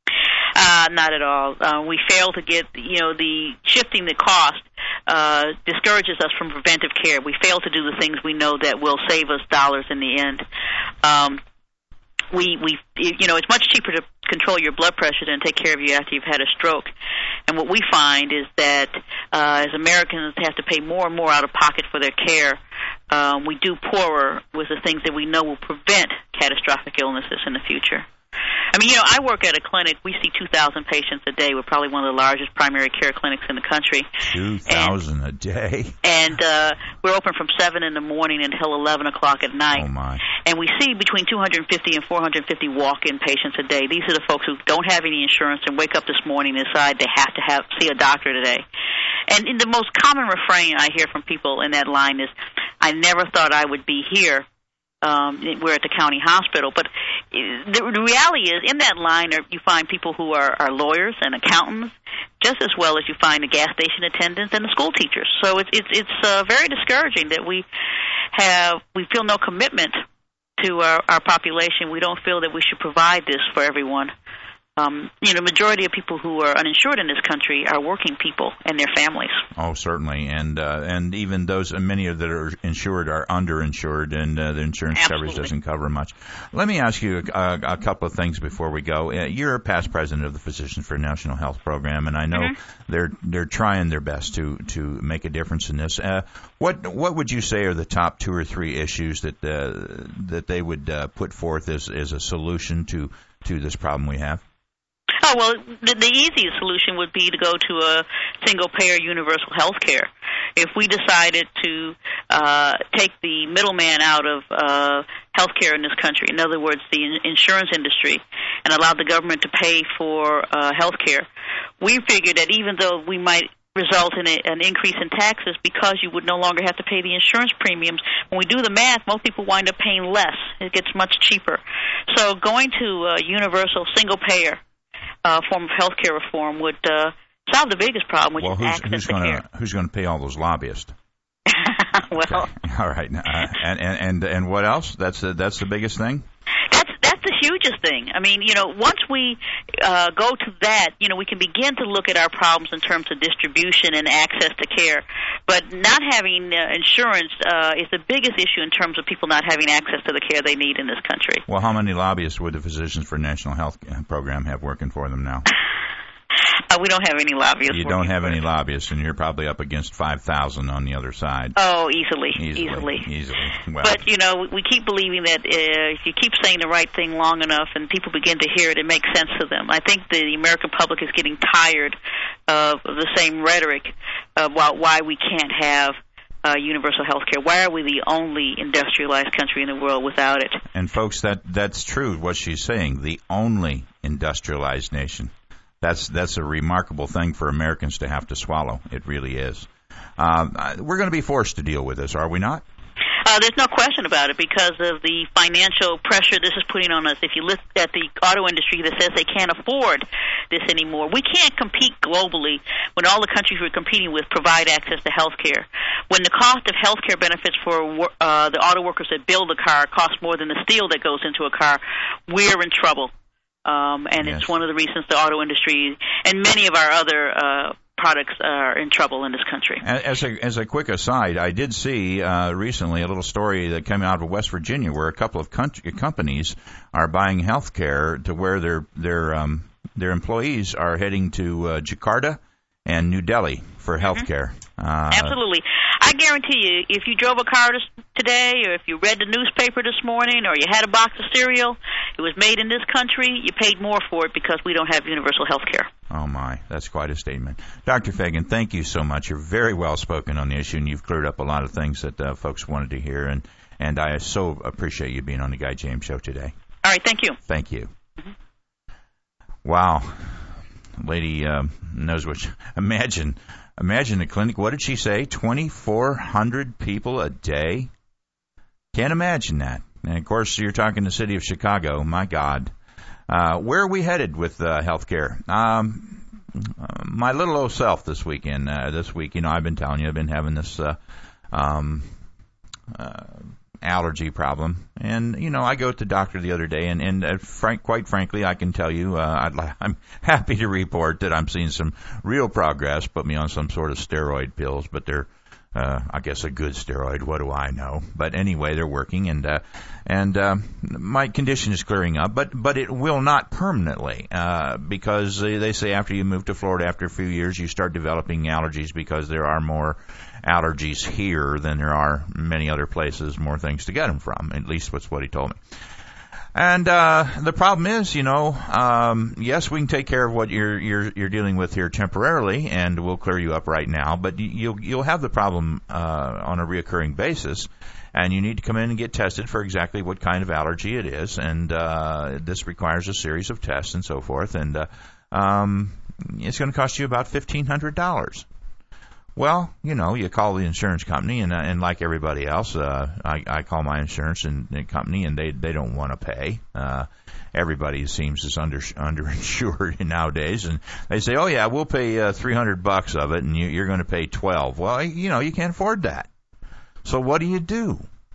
[SPEAKER 12] Uh, not at all. Uh, we fail to get, you know, the shifting the cost uh, discourages us from preventive care. We fail to do the things we know that will save us dollars in the end. Um, we, we, you know, it's much cheaper to control your blood pressure than take care of you after you've had a stroke. And what we find is that uh, as Americans have to pay more and more out of pocket for their care, um, we do poorer with the things that we know will prevent catastrophic illnesses in the future. I mean, you know, I work at a clinic. We see two thousand patients a day. We're probably one of the largest primary care clinics in the country.
[SPEAKER 11] two thousand a day?
[SPEAKER 12] And uh, we're open from seven in the morning until eleven o'clock at night.
[SPEAKER 11] Oh, my.
[SPEAKER 12] And we see between two hundred fifty and four hundred fifty walk-in patients a day. These are the folks who don't have any insurance and wake up this morning and decide they have to have see a doctor today. And in the most common refrain I hear from people in that line is, I never thought I would be here. Um, we're at the county hospital, but the, the reality is in that line are, you find people who are, are lawyers and accountants, just as well as you find the gas station attendants and the school teachers. So it's it's, it's uh, very discouraging that we have we feel no commitment to our, our population. We don't feel that we should provide this for everyone. Um, you know, majority of people who are uninsured in this country are working people and their families.
[SPEAKER 11] Oh, certainly, and uh, and even those, and many of that are insured are underinsured, and uh, the insurance
[SPEAKER 12] Absolutely.
[SPEAKER 11] coverage doesn't cover much. Let me ask you a, a couple of things before we go. Uh, you're a past president of the Physicians for a National Health Program, and I know mm-hmm. they're they're trying their best to to make a difference in this. Uh, what what would you say are the top two or three issues that uh, that they would uh, put forth as as a solution to to this problem we have?
[SPEAKER 12] Oh, well, the, the easiest solution would be to go to a single-payer universal health care. If we decided to uh, take the middleman out of uh, health care in this country, in other words, the in- insurance industry, and allow the government to pay for uh, health care, we figured that even though we might result in a, an increase in taxes because you would no longer have to pay the insurance premiums, when we do the math, most people wind up paying less. It gets much cheaper. So going to a universal single-payer Uh, form of health care reform would uh, solve the biggest problem, which
[SPEAKER 11] well,
[SPEAKER 12] is
[SPEAKER 11] who's,
[SPEAKER 12] access
[SPEAKER 11] who's
[SPEAKER 12] to
[SPEAKER 11] gonna,
[SPEAKER 12] care.
[SPEAKER 11] Who's going to pay all those lobbyists?
[SPEAKER 12] well,
[SPEAKER 11] okay. All right, uh, and, and and and what else? That's the that's the biggest thing.
[SPEAKER 12] That's that's the hugest thing. I mean, you know, once we uh, go to that, you know, we can begin to look at our problems in terms of distribution and access to care. But not having uh, insurance uh, is the biggest issue in terms of people not having access to the care they need in this country.
[SPEAKER 11] Well, how many lobbyists would the Physicians for National Health Program have working for them now?
[SPEAKER 12] Uh, we don't have any lobbyists.
[SPEAKER 11] You don't have any lobbyists, and you're probably up against five thousand on the other side.
[SPEAKER 12] Oh, easily,
[SPEAKER 11] easily,
[SPEAKER 12] easily.
[SPEAKER 11] easily. Well,
[SPEAKER 12] but, you know, we keep believing that uh, if you keep saying the right thing long enough and people begin to hear it, it makes sense to them. I think the American public is getting tired of the same rhetoric about why we can't have Uh, universal health care. Why are we the only industrialized country in the world without it?
[SPEAKER 11] And, folks, that that's true, what she's saying, the only industrialized nation. That's that's a remarkable thing for Americans to have to swallow. It really is. Uh, we're going to be forced to deal with this, are we not?
[SPEAKER 12] Uh, there's no question about it because of the financial pressure this is putting on us. If you look at the auto industry that says they can't afford this anymore, we can't compete globally when all the countries we're competing with provide access to health care. When the cost of health care benefits for uh, the auto workers that build a car costs more than the steel that goes into a car, we're in trouble. Um, and yes. It's one of the reasons the auto industry and many of our other uh, products are in trouble in this country.
[SPEAKER 11] As a, as a quick aside, I did see uh, recently a little story that came out of West Virginia where a couple of country, companies are buying health care to where their their um, their employees are heading to uh, Jakarta and New Delhi for health
[SPEAKER 12] mm-hmm.
[SPEAKER 11] care. Uh,
[SPEAKER 12] Absolutely. I guarantee you, if you drove a car today or if you read the newspaper this morning or you had a box of cereal, it was made in this country, you paid more for it because we don't have universal health care.
[SPEAKER 11] Oh, my. That's quite a statement. Doctor Fagan, thank you so much. You're very well spoken on the issue, and you've cleared up a lot of things that uh, folks wanted to hear, and, and I so appreciate you being on the Guy James Show today.
[SPEAKER 12] All right. Thank you.
[SPEAKER 11] Thank you. Mm-hmm. Wow. Lady uh, knows what she, imagine imagine the clinic. What did she say? twenty-four hundred people a day? Can't imagine that. And of course, you're talking the city of Chicago. My God. Uh, where are we headed with uh, health care? Um, uh, my little old self this weekend, uh, this week, you know, I've been telling you, I've been having this uh, um, uh, allergy problem. And, you know, I go to the doctor the other day, and, and uh, frank, quite frankly, I can tell you, uh, I'd li- I'm happy to report that I'm seeing some real progress. Put me on some sort of steroid pills, but they're, uh, I guess, a good steroid. What do I know? But anyway, they're working, and uh, and uh, my condition is clearing up, but but it will not permanently, uh, because they, they say after you move to Florida, after a few years, you start developing allergies because there are more allergies here than there are many other places, more things to get them from. At least that's what he told me. And uh the problem is, you know, um yes, we can take care of what you're you're you're dealing with here temporarily, and we'll clear you up right now, but you'll you'll have the problem uh on a reoccurring basis, and you need to come in and get tested for exactly what kind of allergy it is, and uh this requires a series of tests and so forth, and uh um it's going to cost you about fifteen hundred dollars. Well, you know, you call the insurance company, and, uh, and like everybody else, uh, I, I call my insurance and, and company, and they they don't want to pay. Uh, everybody seems is under underinsured nowadays, and they say, "Oh yeah, we'll pay uh, three hundred bucks of it, and you, you're going to pay twelve." Well, you know, you can't afford that. So what do you do?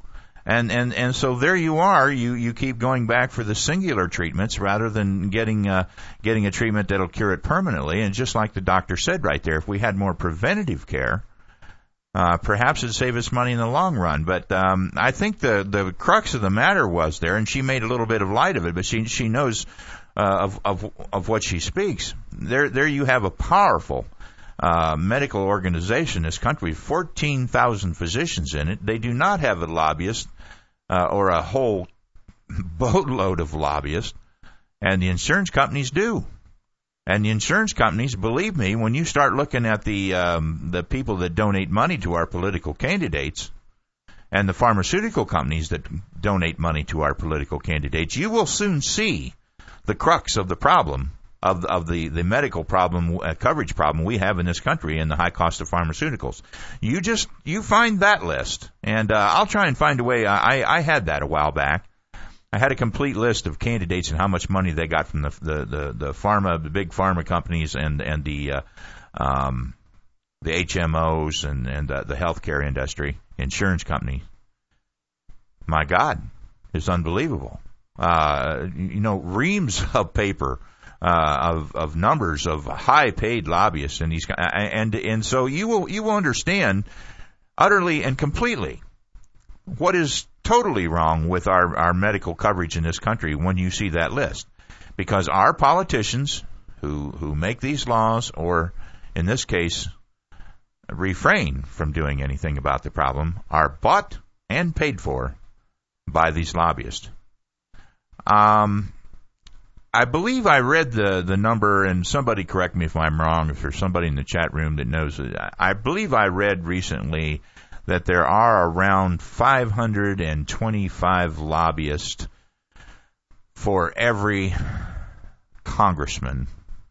[SPEAKER 11] And, and, and so there you are, you, you keep going back for the singular treatments rather than getting, uh, getting a treatment that'll cure it permanently. And just like the doctor said right there, if we had more preventative care, uh, perhaps it'd save us money in the long run. But, um, I think the, the crux of the matter was there, and she made a little bit of light of it, but she, she knows, uh, of, of, of what she speaks. There, there you have a powerful, Uh, medical organization in this country, fourteen thousand physicians in it. They do not have a lobbyist uh, or a whole boatload of lobbyists, and the insurance companies do. And the insurance companies, believe me, when you start looking at the um, the people that donate money to our political candidates and the pharmaceutical companies that donate money to our political candidates, you will soon see the crux of the problem. Of, of the, the medical problem, uh, coverage problem we have in this country and the high cost of pharmaceuticals. You just, you find that list. And, uh, I'll try and find a way. I, I had that a while back. I had a complete list of candidates and how much money they got from the, the, the, the pharma, the big pharma companies and, and the, uh, um, the H M Os and, and uh, the healthcare industry, insurance company. My God, it's unbelievable. Uh, you know, reams of paper. Uh, of, of numbers of high-paid lobbyists and these, and and so you will you will understand utterly and completely what is totally wrong with our, our medical coverage in this country when you see that list, because our politicians who who make these laws, or in this case refrain from doing anything about the problem, are bought and paid for by these lobbyists. Um. I believe I read the, the number, and somebody correct me if I'm wrong, if there's somebody in the chat room that knows it. I believe I read recently that there are around five hundred twenty-five lobbyists for every congressman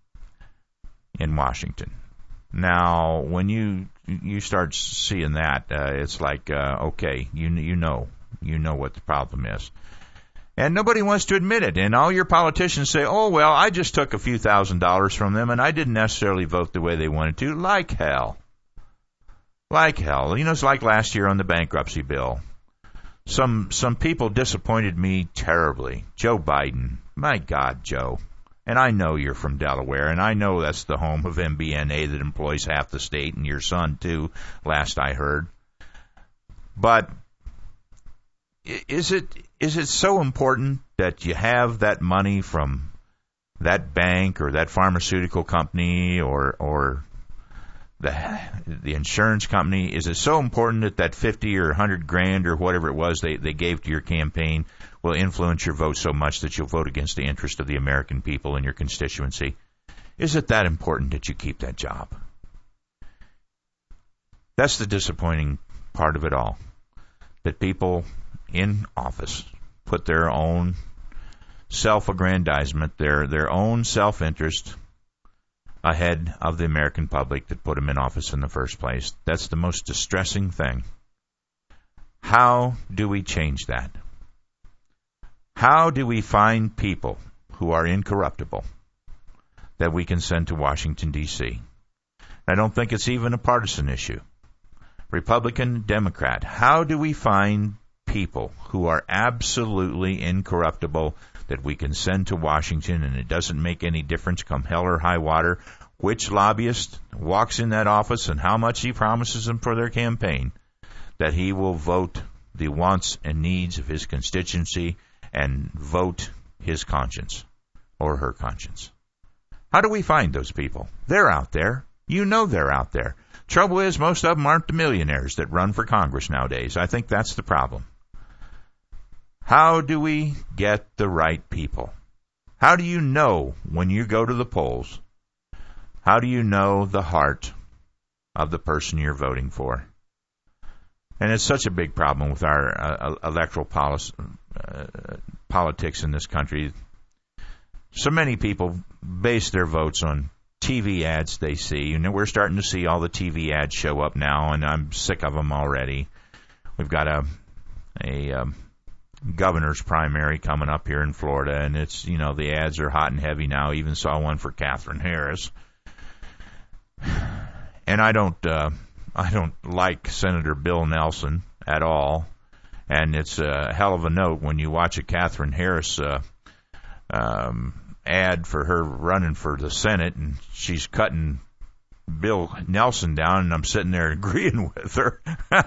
[SPEAKER 11] in Washington. Now, when you you start seeing that, uh, it's like, uh, okay, you you know, you know what the problem is. And nobody wants to admit it. And all your politicians say, oh, well, I just took a few thousand dollars from them, and I didn't necessarily vote the way they wanted to. Like hell. Like hell. You know, it's like last year on the bankruptcy bill. Some some people disappointed me terribly. Joe Biden. My God, Joe. And I know you're from Delaware, and I know that's the home of M B N A that employs half the state, and your son, too, last I heard. But is it... Is it so important that you have that money from that bank or that pharmaceutical company or or the the insurance company? Is it so important that that fifty or a hundred grand or whatever it was they, they gave to your campaign will influence your vote so much that you'll vote against the interest of the American people in your constituency? Is it that important that you keep that job? That's the disappointing part of it all. That people in office put their own self-aggrandizement, their their own self-interest ahead of the American public that put them in office in the first place. That's the most distressing thing. How do we change that? How do we find people who are incorruptible that we can send to Washington, D C? I don't think it's even a partisan issue. Republican, Democrat, how do we find people who are absolutely incorruptible that we can send to Washington, and it doesn't make any difference come hell or high water which lobbyist walks in that office and how much he promises them for their campaign, that he will vote the wants and needs of his constituency and vote his conscience or her conscience? How do we find those people? They're out there. You know they're out there. Trouble is, most of them aren't the millionaires that run for Congress nowadays. I think that's the problem. How do we get the right people? How do you know when you go to the polls? How do you know the heart of the person you're voting for? And it's such a big problem with our uh, electoral policy, uh, politics in this country. So many people base their votes on T V ads they see. You know, we're starting to see all the T V ads show up now, and I'm sick of them already. We've got a a um, governor's primary coming up here in Florida, and it's, you know, the ads are hot and heavy now. Even saw one for Catherine Harris. And I don't uh, I don't like Senator Bill Nelson at all. And it's a hell of a note when you watch a Catherine Harris uh, um, ad for her running for the Senate, and she's cutting Bill Nelson down, and I'm sitting there agreeing with her,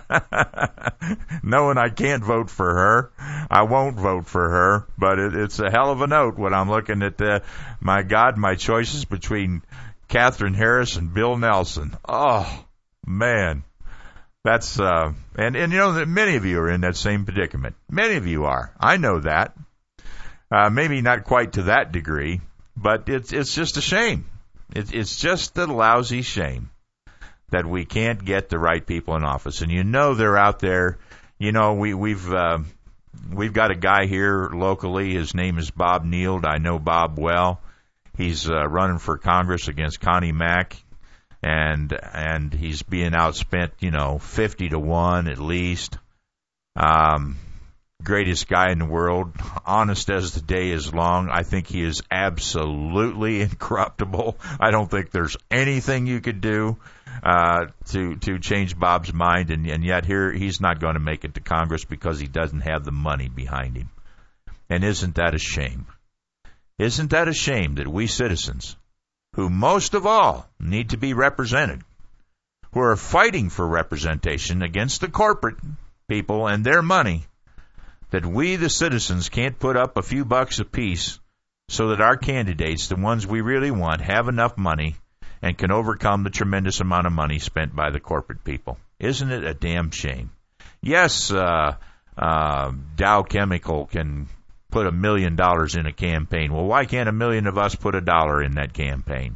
[SPEAKER 11] knowing I can't vote for her. I won't vote for her, but it, it's a hell of a note when I'm looking at, uh, my God, my choices between Catherine Harris and Bill Nelson. Oh, man. That's, uh, and, and you know that many of you are in that same predicament. Many of you are. I know that. Uh, maybe not quite to that degree, but it's, it's just a shame. It, it's just a lousy shame that we can't get the right people in office. And you know they're out there. You know, we, we've, uh, we've got a guy here locally. His name is Bob Neild. I know Bob well. He's, uh, running for Congress against Connie Mack. And, and he's being outspent, you know, fifty to one at least. Um, greatest guy in the world, honest as the day is long. I think he is absolutely incorruptible. I don't think there's anything you could do, uh, to, to change Bob's mind. And, and yet here, he's not going to make it to Congress because he doesn't have the money behind him. And isn't that a shame? Isn't that a shame that we citizens, who most of all need to be represented, who are fighting for representation against the corporate people and their money, that we, the citizens, can't put up a few bucks apiece so that our candidates, the ones we really want, have enough money and can overcome the tremendous amount of money spent by the corporate people. Isn't it a damn shame? Yes, uh, uh, Dow Chemical can put a million dollars in a campaign. Well, why can't a million of us put a dollar in that campaign?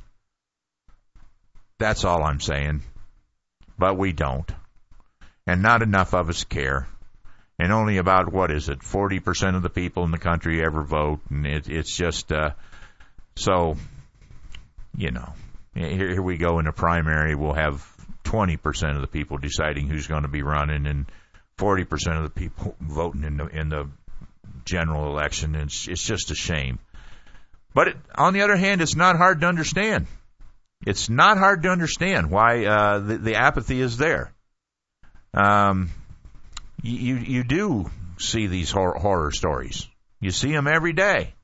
[SPEAKER 11] That's all I'm saying. But we don't. And not enough of us care. And only about, what is it, forty percent of the people in the country ever vote. And it, it's just, uh, so, you know, here, here we go in a primary. We'll have twenty percent of the people deciding who's going to be running and forty percent of the people voting in the, in the general election. It's, it's just a shame. But it, on the other hand, it's not hard to understand. It's not hard to understand why uh, the, the apathy is there. Um, you you do see these horror, horror stories. You see them every day.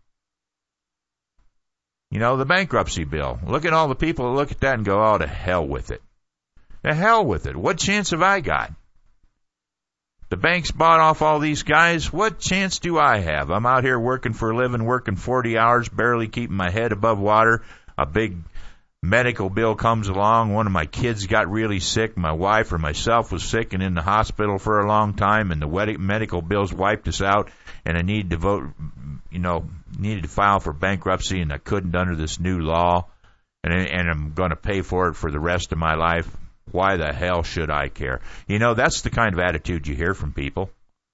[SPEAKER 11] You know, the bankruptcy bill. Look at all the people that look at that and go, oh, to hell with it. To hell with it. What chance have I got? The banks bought off all these guys. What chance do I have? I'm out here working for a living, working forty hours, barely keeping my head above water. A big medical bill comes along. One of my kids got really sick. My wife or myself was sick and in the hospital for a long time, and the medical bills wiped us out, and I needed to vote, you know, needed to file for bankruptcy, and I couldn't under this new law, and, and I'm going to pay for it for the rest of my life. Why the hell should I care? You know, that's the kind of attitude you hear from people.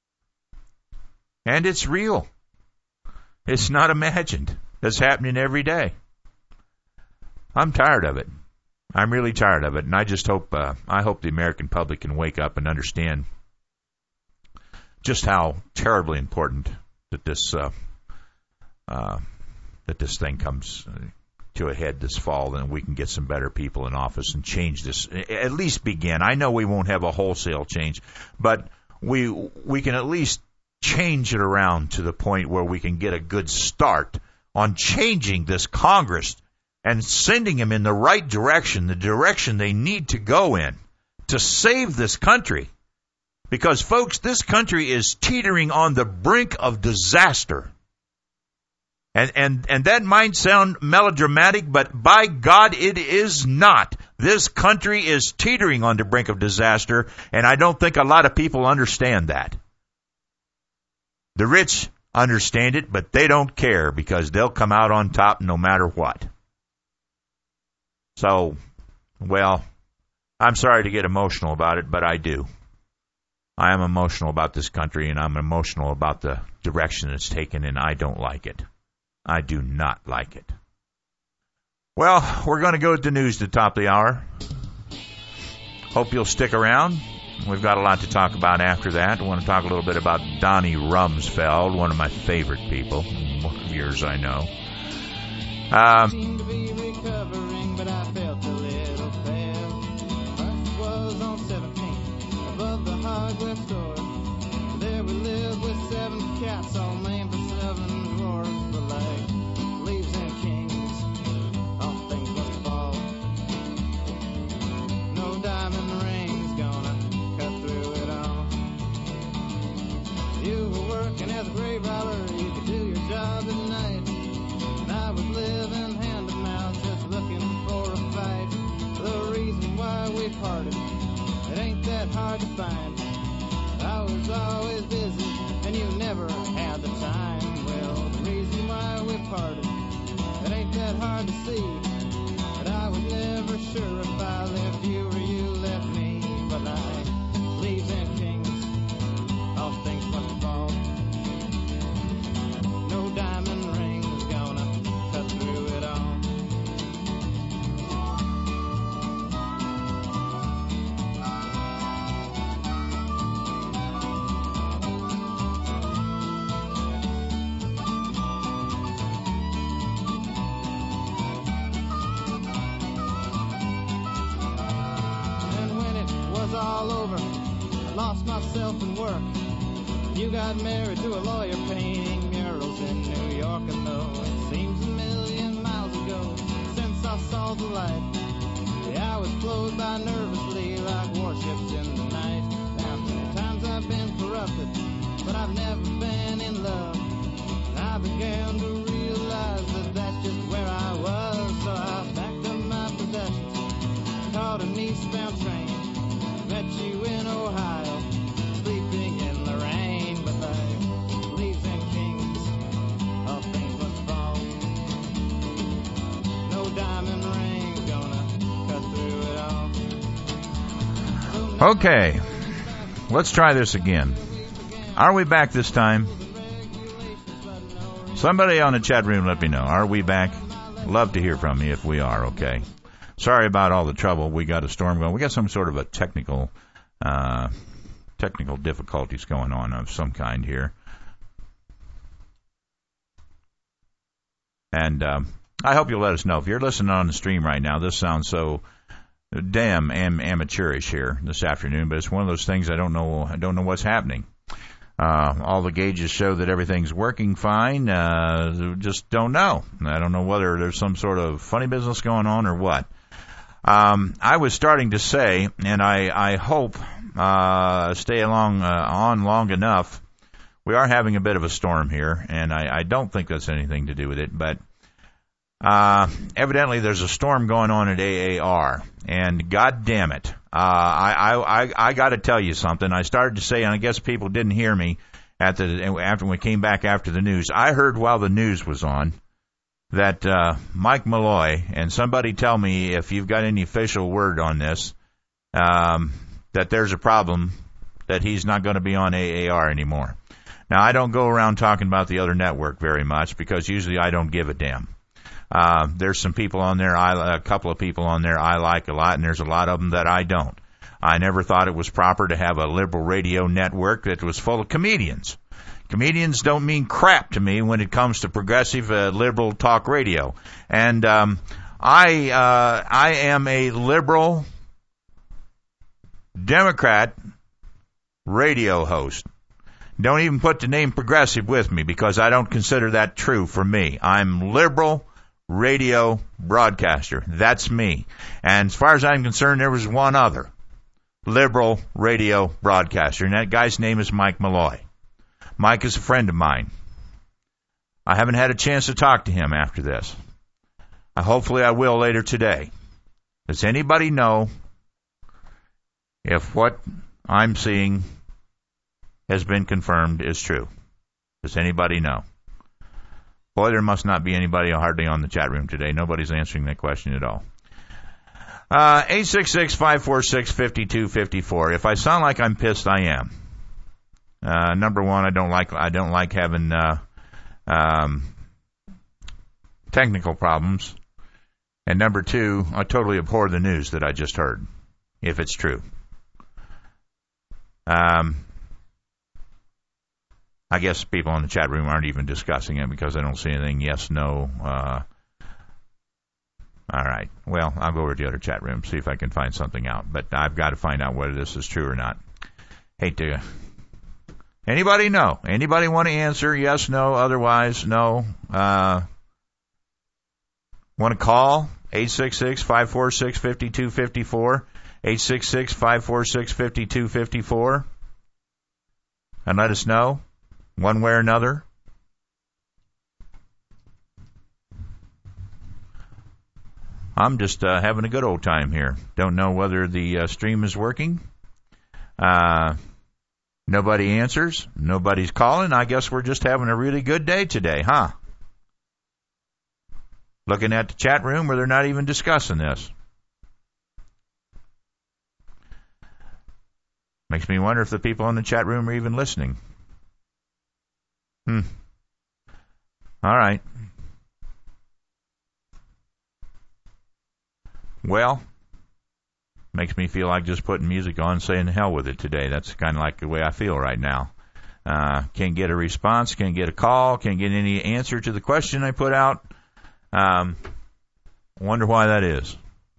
[SPEAKER 11] And it's real. It's not imagined. It's happening every day. I'm tired of it. I'm really tired of it. And I just hope, uh, I hope the American public can wake up and understand just how terribly important that this, uh, uh, that this thing comes to a head this fall, and we can get some better people in office and change this, at least begin. I know we won't have a wholesale change, but we we can at least change it around to the point where we can get a good start on changing this Congress and sending them in the right direction, the direction they need to go in to save this country. Because, folks, this country is teetering on the brink of disaster. And, and, and that might sound melodramatic, but by God, it is not. This country is teetering on the brink of disaster, and I don't think a lot of people understand that. The rich understand it, but they don't care because they'll come out on top no matter what. So, well, I'm sorry to get emotional about it, but I do. I am emotional about this country, and I'm emotional about the direction it's taken, and I don't like it. I do not like it. Well, we're going to go to the news at the top of the hour. Hope you'll stick around. We've got a lot to talk about after that. I want to talk a little bit about Donnie Rumsfeld, one of my favorite people. One of yours, I know. Um,
[SPEAKER 13] we live with seven cats, all named for seven dwarfs, but like leaves and kings, all things must fall. No diamond ring's gonna cut through it all. You were working as a grave robber, you could do your job at night. And I was living hand to mouth, just looking for a fight. The reason why we parted, it ain't that hard to find. I was always busy, and you never had the time. Well, the reason why we parted, it ain't that hard to see. But I was never sure if I left you or you left me. But like leaves and kings, all things must fall. No diamond ring's gonna cut through it all. All over, I lost myself in work. You got married to a lawyer painting murals in New York, and though it seems a million miles ago since I saw the light, yeah, I was flowed by nervously like warships in the night. Now, sometimes I've been corrupted, but I've never been in love. And I began to realize that that's just where I was, so I packed up my possessions, caught an eastbound train. Met you in Ohio, sleeping in the rain, but like leaves and kings, all things must fall. No diamond ring's gonna cut through it all.
[SPEAKER 11] Okay, let's try this again. Are we back this time? Somebody on the chat room let me know. Are we back? Love to hear from you if we are, okay. Sorry about all the trouble. We got a storm going. We got some sort of a technical uh, technical difficulties going on of some kind here. And um, I hope you'll let us know. If you're listening on the stream right now, this sounds so damn am- amateurish here this afternoon, but it's one of those things I don't know I don't know what's happening. Uh, all the gauges show that everything's working fine. Uh, just don't know. I don't know whether there's some sort of funny business going on or what. Um, I was starting to say, and I, I hope uh, stay along uh, on long enough. We are having a bit of a storm here, and I, I don't think that's anything to do with it. But uh, evidently, there's a storm going on at A A R, and God damn it, uh, I I I, I got to tell you something. I started to say, and I guess people didn't hear me at the after we came back after the news. I heard while the news was on that uh, Mike Malloy, and somebody tell me if you've got any official word on this, um, that there's a problem, that he's not going to be on A A R anymore. Now, I don't go around talking about the other network very much because usually I don't give a damn. Uh, there's some people on there, I, a couple of people on there I like a lot, and there's a lot of them that I don't. I never thought it was proper to have a liberal radio network that was full of comedians. Comedians don't mean crap to me when it comes to progressive uh, liberal talk radio. And um, I uh, I am a liberal Democrat radio host. Don't even put the name progressive with me because I don't consider that true for me. I'm liberal radio broadcaster. That's me. And as far as I'm concerned, there was one other liberal radio broadcaster, and that guy's name is Mike Malloy. Mike is a friend of mine. I haven't had a chance to talk to him after this. Uh, hopefully I will later today. Does anybody know if what I'm seeing has been confirmed is true? Does anybody know? Boy, there must not be anybody hardly on the chat room today. Nobody's answering that question at all. Uh, eight six six, five four six, five two five four. If I sound like I'm pissed, I am. Uh, number one, I don't like I don't like having uh, um, technical problems, and number two, I totally abhor the news that I just heard, if it's true. Um, I guess people in the chat room aren't even discussing it because I don't see anything yes, no. Uh, all right. Well, I'll go over to the other chat room, see if I can find something out. But I've got to find out whether this is true or not. Hate to Anybody know? Anybody want to answer? Yes, no, otherwise, no. Uh, want to call? eight six six, five four six, five two five four. eight six six, five four six, five two five four. And let us know, one way or another. I'm just uh, having a good old time here. Don't know whether the uh, stream is working. Uh, nobody answers. Nobody's calling. I guess we're just having a really good day today, huh? Looking at the chat room where they're not even discussing this. Makes me wonder if the people in the chat room are even listening. Hmm. All right. Well, makes me feel like just putting music on, saying the hell with it today. That's kind of like the way I feel right now. Uh, can't get a response, can't get a call, can't get any answer to the question I put out. Um, wonder why that is.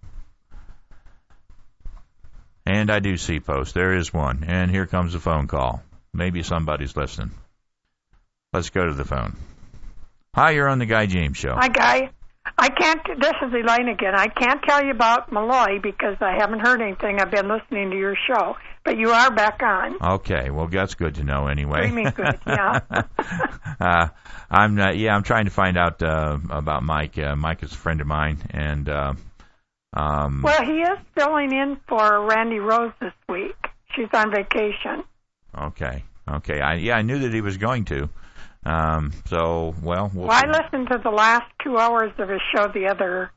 [SPEAKER 11] And I do see posts. There is one. And here comes a phone call. Maybe somebody's listening. Let's go to the phone. Hi, you're on the Guy James Show.
[SPEAKER 14] Hi, Guy. I can't, this is Elaine again. I can't tell you about Malloy because I haven't heard anything. I've been listening to your show. But you are back on.
[SPEAKER 11] Okay, well, that's good to know anyway.
[SPEAKER 14] Extremely good, yeah.
[SPEAKER 11] uh, I'm, uh, yeah, I'm trying to find out uh, about Mike. Uh, Mike is a friend of mine, and uh, um,
[SPEAKER 14] well, he is filling in for Randy Rose this week. She's on vacation.
[SPEAKER 11] Okay, okay. I, yeah, I knew that he was going to. Um, so, well, we'll
[SPEAKER 14] well, I listened to the last two hours of his show the other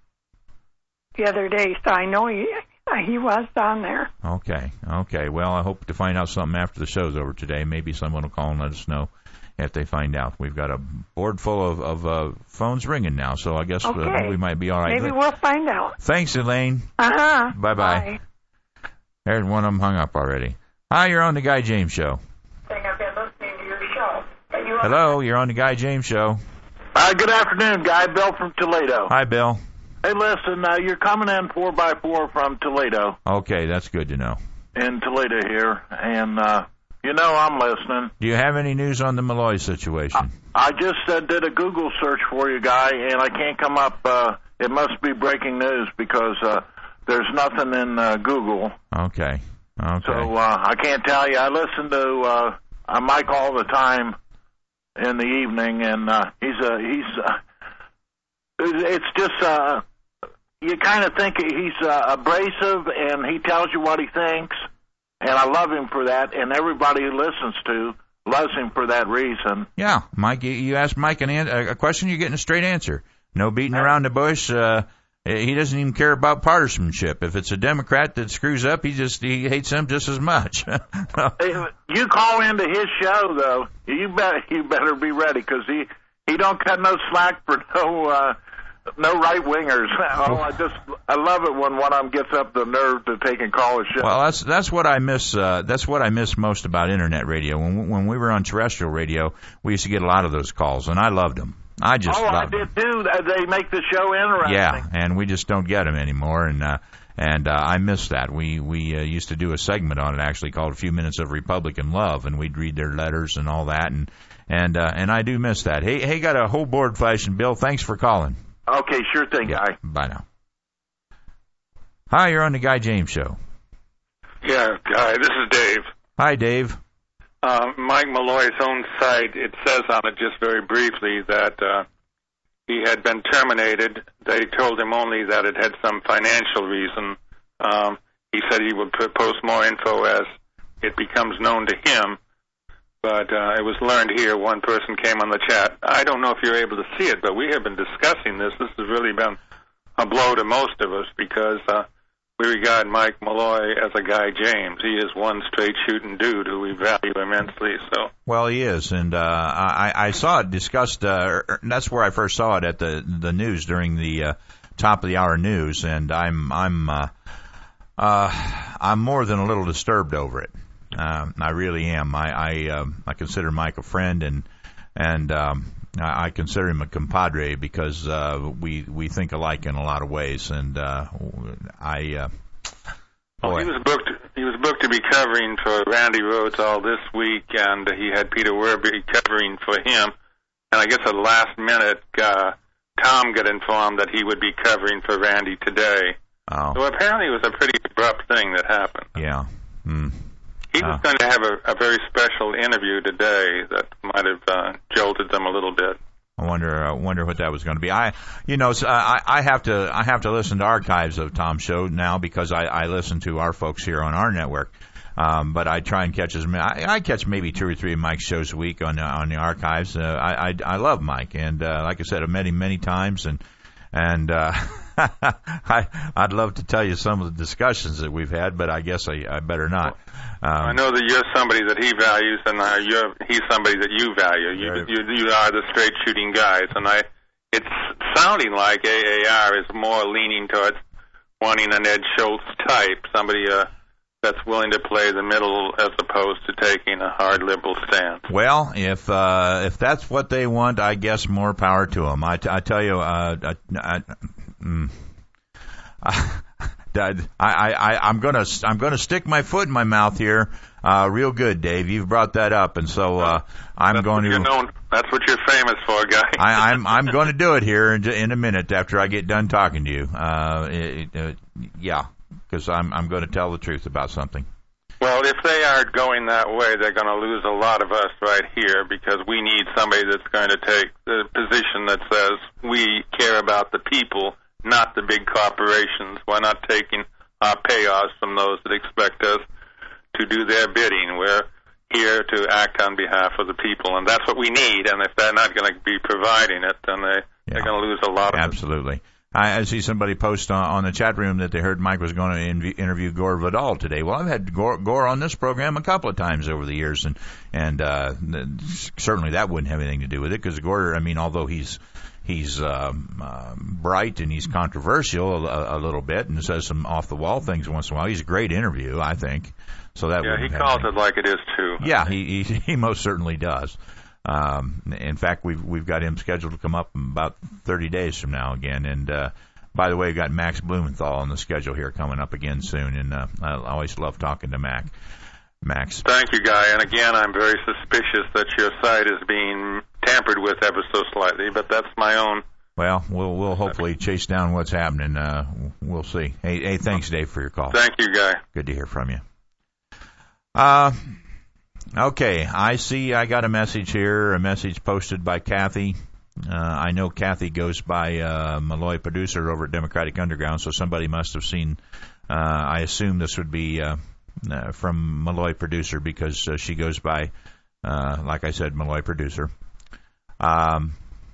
[SPEAKER 14] the other day, so I know he he was on there.
[SPEAKER 11] Okay, okay. Well, I hope to find out something after the show's over today. Maybe someone will call and let us know if they find out. We've got a board full of, of uh, phones ringing now, so I guess
[SPEAKER 14] okay.
[SPEAKER 11] uh, we might be all right.
[SPEAKER 14] Maybe we'll find out.
[SPEAKER 11] Thanks, Elaine.
[SPEAKER 14] Uh-huh.
[SPEAKER 11] Bye-bye. Bye. There's one of them hung up already. Hi, you're on the Guy James Show.
[SPEAKER 14] I've been listening to your show. You
[SPEAKER 11] Hello, you're on the Guy James Show.
[SPEAKER 15] Uh, good afternoon, Guy. Bill from Toledo.
[SPEAKER 11] Hi, Bill.
[SPEAKER 15] Hey, listen, uh, you're coming in four by four from Toledo.
[SPEAKER 11] Okay, that's good to know.
[SPEAKER 15] In Toledo here, and uh, you know I'm listening.
[SPEAKER 11] Do you have any news on the Malloy situation?
[SPEAKER 15] I, I just uh, did a Google search for you, Guy, and I can't come up. Uh, it must be breaking news because uh, there's nothing in uh, Google.
[SPEAKER 11] Okay, okay.
[SPEAKER 15] So uh, I can't tell you. I listen to uh, Mike all the time in the evening, and uh, he's a he's. Uh, it's just uh, you kind of think he's uh, abrasive, and he tells you what he thinks, and I love him for that. And everybody who listens to loves him for that reason.
[SPEAKER 11] Yeah, Mike, you, you ask Mike an, a question, you're getting a straight answer. No beating around the bush. Uh, he doesn't even care about partisanship. If it's a Democrat that screws up, he just he hates them just as much.
[SPEAKER 15] You call into his show, though, you better you better be ready because he he don't cut no slack for no uh, no right wingers. Oh, I just I love it when one of them gets up the nerve to take and call a show.
[SPEAKER 11] Well, that's that's what I miss. Uh, that's what I miss most about internet radio. When when we were on terrestrial radio, we used to get a lot of those calls, and I loved them. I just
[SPEAKER 15] oh, I
[SPEAKER 11] loved
[SPEAKER 15] did
[SPEAKER 11] them.
[SPEAKER 15] too. They make the show interesting.
[SPEAKER 11] Yeah, and we just don't get them anymore, and uh, and uh, I miss that. We we uh, used to do a segment on it actually called "A Few Minutes of Republican Love," and we'd read their letters and all that, and and uh, and I do miss that. Hey, hey, got a whole board flashing, Bill. Thanks for calling.
[SPEAKER 15] Okay, sure thing,
[SPEAKER 11] yeah,
[SPEAKER 15] Guy.
[SPEAKER 11] Bye now. Hi, you're on the Guy James Show.
[SPEAKER 16] Yeah, Guy, this is Dave.
[SPEAKER 11] Hi, Dave.
[SPEAKER 16] Uh, Mike Malloy's own site, it says on it just very briefly that uh, he had been terminated. They told him only that it had some financial reason. Um, he said he would put, post more info as it becomes known to him. But uh, it was learned here. One person came on the chat. I don't know if you're able to see it, but we have been discussing this. This has really been a blow to most of us because uh, we regard Mike Malloy as a Guy James. He is one straight shooting dude who we value immensely. So
[SPEAKER 11] well, he is, and uh, I, I saw it discussed. Uh, that's where I first saw it at the the news during the uh, top of the hour news, and I'm I'm uh, uh, I'm more than a little disturbed over it. Um, I really am. I I, um, I consider Mike a friend, and and um, I, I consider him a compadre because uh, we we think alike in a lot of ways. And uh, I uh,
[SPEAKER 16] well, he was booked. he was booked to be covering for Randy Rhoads all this week, and he had Peter Werby covering for him. And I guess at the last minute, uh, Tom got informed that he would be covering for Randy today.
[SPEAKER 11] Oh.
[SPEAKER 16] So apparently it was a pretty abrupt thing that happened.
[SPEAKER 11] Yeah. Hmm.
[SPEAKER 16] He was
[SPEAKER 11] uh.
[SPEAKER 16] going to have a, a very special interview today that might have uh, jolted them a little bit.
[SPEAKER 11] I wonder, uh, wonder what that was going to be. I, you know, so I, I have to, I have to listen to archives of Tom's show now because I, I listen to our folks here on our network. Um, but I try and catch as many. I, I catch maybe two or three of Mike's shows a week on uh, on the archives. Uh, I, I I love Mike, and uh, like I said, I've met him many times, and and uh, I I'd love to tell you some of the discussions that we've had, but I guess I, I better not. Um,
[SPEAKER 16] I know that you're somebody that he values, and uh, you're he's somebody that you value. You
[SPEAKER 11] Right.
[SPEAKER 16] you, you are the straight shooting guys, and I. It's sounding like A A R is more leaning towards wanting an Ed Schultz type, somebody uh, that's willing to play the middle as opposed to taking a hard liberal stance.
[SPEAKER 11] Well, if uh, if that's what they want, I guess more power to them. I, t- I tell you, uh, I, I, mm, I, I, I, I'm gonna I'm gonna stick my foot in my mouth here, uh, real good, Dave. You've brought that up, and so uh, I'm
[SPEAKER 16] that's
[SPEAKER 11] going
[SPEAKER 16] what
[SPEAKER 11] to.
[SPEAKER 16] You're known, that's what you're famous for, guy.
[SPEAKER 11] I, I'm I'm going to do it here in, in a minute after I get done talking to you. Uh, it, uh, yeah. Because I'm I'm going to tell the truth about something.
[SPEAKER 16] Well, if they are going that way, they're going to lose a lot of us right here because we need somebody that's going to take the position that says we care about the people, not the big corporations. We're not taking our payoffs from those that expect us to do their bidding. We're here to act on behalf of the people, and that's what we need. And if they're not going to be providing it, then they,
[SPEAKER 11] yeah.
[SPEAKER 16] they're going to lose a lot of
[SPEAKER 11] Absolutely.
[SPEAKER 16] it.
[SPEAKER 11] I, I see somebody post on, on the chat room that they heard Mike was going to inv- interview Gore Vidal today. Well, I've had Gore, Gore on this program a couple of times over the years, and and uh, certainly that wouldn't have anything to do with it because Gore, I mean, although he's he's um, uh, bright and he's controversial a, a little bit and says some off the wall things once in a while, he's a great interview, I think. So that
[SPEAKER 16] yeah, he
[SPEAKER 11] have
[SPEAKER 16] calls
[SPEAKER 11] anything.
[SPEAKER 16] it like it is too.
[SPEAKER 11] Yeah, he he, he most certainly does. Um, in fact, we've we've got him scheduled to come up in about thirty days from now again. And uh, by the way, we've got Max Blumenthal on the schedule here coming up again soon. And uh, I always love talking to Mac. Max.
[SPEAKER 16] Thank you, Guy. And again, I'm very suspicious that your site is being tampered with ever so slightly, but that's my own.
[SPEAKER 11] Well, we'll we'll hopefully chase down what's happening. Uh, we'll see. Hey, hey, thanks, Dave, for your call.
[SPEAKER 16] Thank you, Guy.
[SPEAKER 11] Good to hear from you. Uh. Okay, I see I got a message here, a message posted by Kathy. Uh, I know Kathy goes by uh, Malloy Producer over at Democratic Underground, so somebody must have seen, uh, I assume this would be uh, uh, from Malloy Producer because uh, she goes by, uh, like I said, Malloy Producer. Um,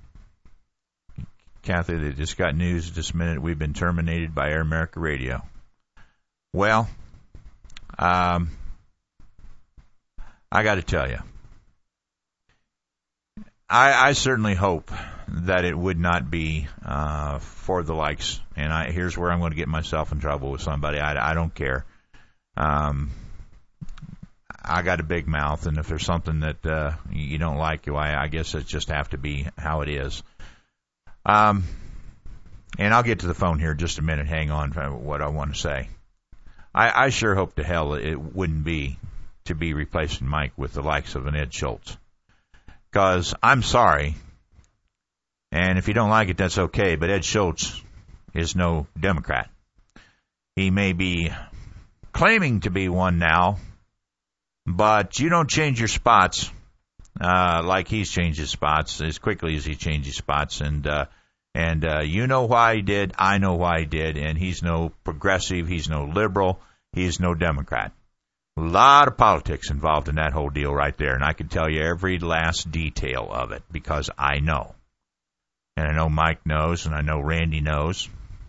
[SPEAKER 11] Kathy, they just got news this minute. We've been terminated by Air America Radio. Well, um... I got to tell you, I, I certainly hope that it would not be uh, for the likes. And I, here's where I'm going to get myself in trouble with somebody. I, I don't care. Um, I got a big mouth, and if there's something that uh, you don't like, I, I guess it just have to be how it is. Um, and I'll get to the phone here in just a minute. Hang on for what I want to say. I, I sure hope to hell it wouldn't be to be replacing Mike with the likes of an Ed Schultz. Because I'm sorry, and if you don't like it, that's okay, but Ed Schultz is no Democrat. He may be claiming to be one now, but you don't change your spots uh, like he's changed his spots as quickly as he changes spots. And uh, and uh, you know why he did, I know why he did, and he's no progressive, he's no liberal, he's no Democrat. A lot of politics involved in that whole deal right there, and I can tell you every last detail of it because I know. And I know Mike knows, and I know Randy knows.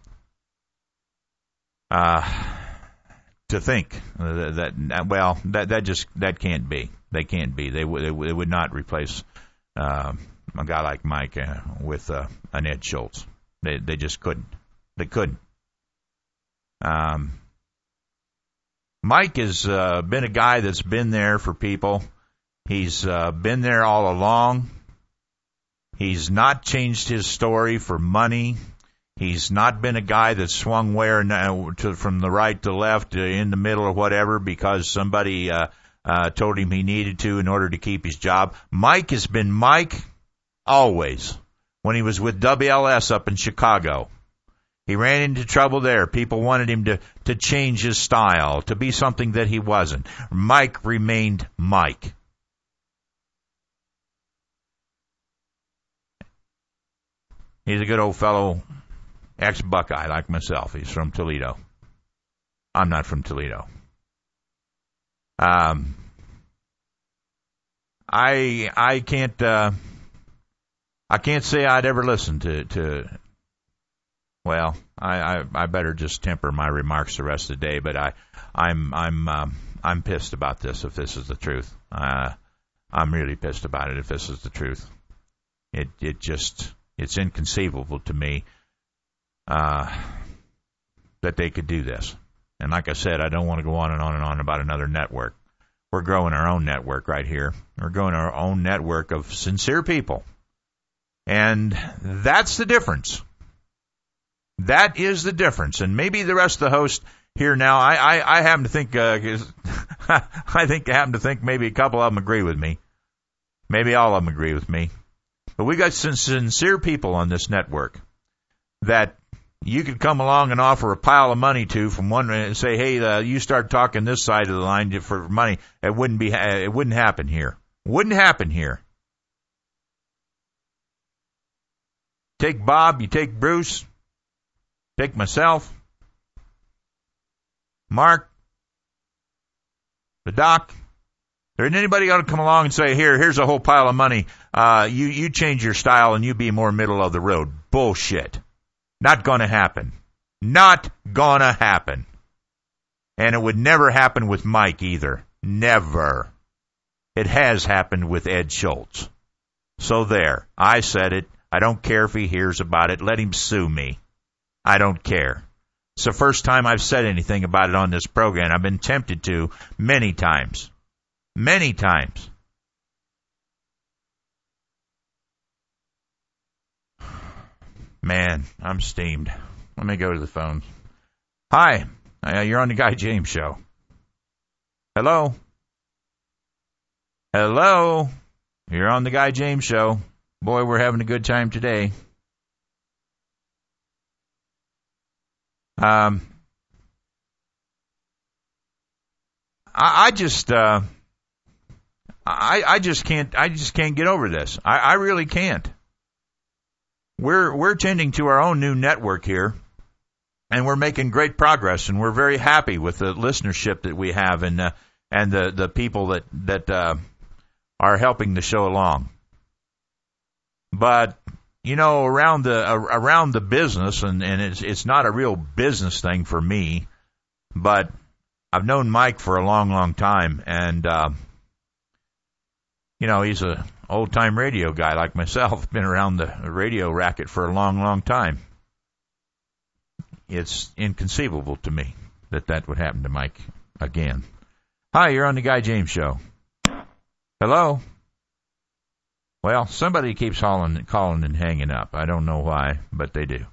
[SPEAKER 11] Uh, to think that, that well, that that just that can't be. They can't be. They would they would not replace uh, a guy like Mike uh, with uh, an Ed Schultz. They they just couldn't. They couldn't. Um. Mike has uh, been a guy that's been there for people. He's uh, been there all along. He's not changed his story for money. He's not been a guy that swung where uh, to, from the right to left, uh, in the middle or whatever, because somebody uh, uh, told him he needed to in order to keep his job. Mike has been Mike always. When he was with W L S up in Chicago, he ran into trouble there. People wanted him to, to change his style, to be something that he wasn't. Mike remained Mike. He's a good old fellow, ex-Buckeye like myself. He's from Toledo. I'm not from Toledo. Um, I I can't uh, I can't say I'd ever listen to to. Well, I, I I better just temper my remarks the rest of the day. But I I'm I'm um, I'm pissed about this. If this is the truth, uh, I'm really pissed about it. If this is the truth, it it just. It's inconceivable to me uh, that they could do this. And like I said, I don't want to go on and on and on about another network. We're growing our own network right here. We're growing our own network of sincere people. And that's the difference. That is the difference. And maybe the rest of the hosts here now, I, I, I happen to think, uh, I think I happen to think maybe a couple of them agree with me. Maybe all of them agree with me. But we got some sincere people on this network that you could come along and offer a pile of money to from one and say, hey, uh, you start talking this side of the line for money. It wouldn't be, it wouldn't happen here. Wouldn't happen here. Take Bob, you take Bruce, take myself, Mark, the doc. There isn't anybody going to come along and say, here, here's a whole pile of money. Uh, you, you change your style and you be more middle of the road. Bullshit. Not going to happen. Not going to happen. And it would never happen with Mike either. Never. It has happened with Ed Schultz. So there. I said it. I don't care if he hears about it. Let him sue me. I don't care. It's the first time I've said anything about it on this program. I've been tempted to many times. Many times. Man, I'm steamed. Let me go to the phone. Hi, uh, you're on the Guy James Show. Hello? Hello? You're on the Guy James Show. Boy, we're having a good time today. Um, I, I just... Uh, I, I just can't. I just can't get over this. I, I really can't. We're we're tending to our own new network here, and we're making great progress, and we're very happy with the listenership that we have, and uh, and the, the people that that uh, are helping the show along. But you know, around the uh, around the business, and, and it's it's not a real business thing for me, but I've known Mike for a long, long time, and. Uh, You know, he's a old-time radio guy like myself, been around the radio racket for a long, long time. It's inconceivable to me that that would happen to Mike again. Hi, you're on the Guy James Show. Hello? Well, somebody keeps calling, calling and hanging up. I don't know why, but they do.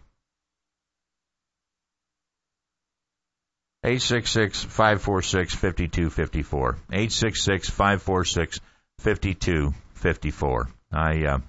[SPEAKER 11] eight six six, five four six, five two five four. eight six six, five four six, fifty-two fifty-four. I, uh,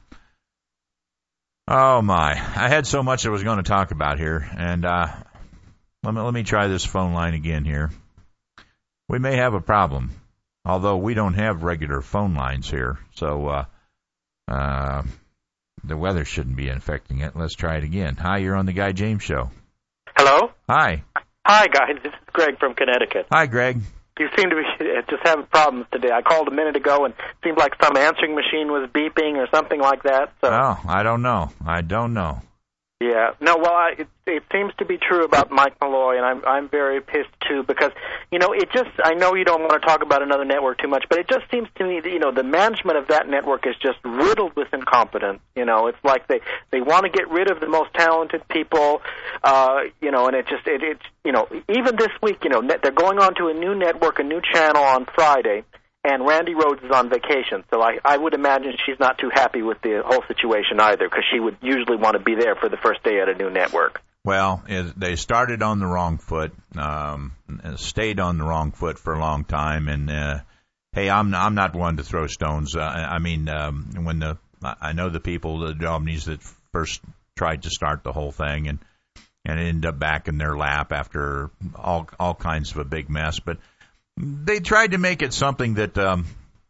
[SPEAKER 11] oh my, I had so much I was going to talk about here, and uh, let me let me try this phone line again here. We may have a problem, although we don't have regular phone lines here, so uh, uh, the weather shouldn't be affecting it. Let's try it again. Hi, you're on the Guy James Show.
[SPEAKER 17] Hello.
[SPEAKER 11] Hi.
[SPEAKER 17] Hi, guys. This is Greg from Connecticut.
[SPEAKER 11] Hi, Greg.
[SPEAKER 17] You seem to be just having problems today. I called a minute ago and it seemed like some answering machine was beeping or something like that. So.
[SPEAKER 11] Oh, I don't know. I don't know.
[SPEAKER 17] Yeah. No, well, I, it, it seems to be true about Mike Malloy, and I'm I'm very pissed, too, because, you know, it just, I know you don't want to talk about another network too much, but it just seems to me that, you know, the management of that network is just riddled with incompetence. You know, it's like they, they want to get rid of the most talented people, uh, you know, and it just, it, it's, you know, even this week, you know, they're going on to a new network, a new channel on Friday, and Randy Rhodes is on vacation. So I, I would imagine she's not too happy with the whole situation either, because she would usually want to be there for the first day at a new network.
[SPEAKER 11] Well, it, they started on the wrong foot, um, stayed on the wrong foot for a long time, and uh, hey, I'm I'm not one to throw stones. Uh, I mean, um, when the I know the people, the Dominies that first tried to start the whole thing, and and it ended up back in their lap after all all kinds of a big mess. But they tried to make it something that um,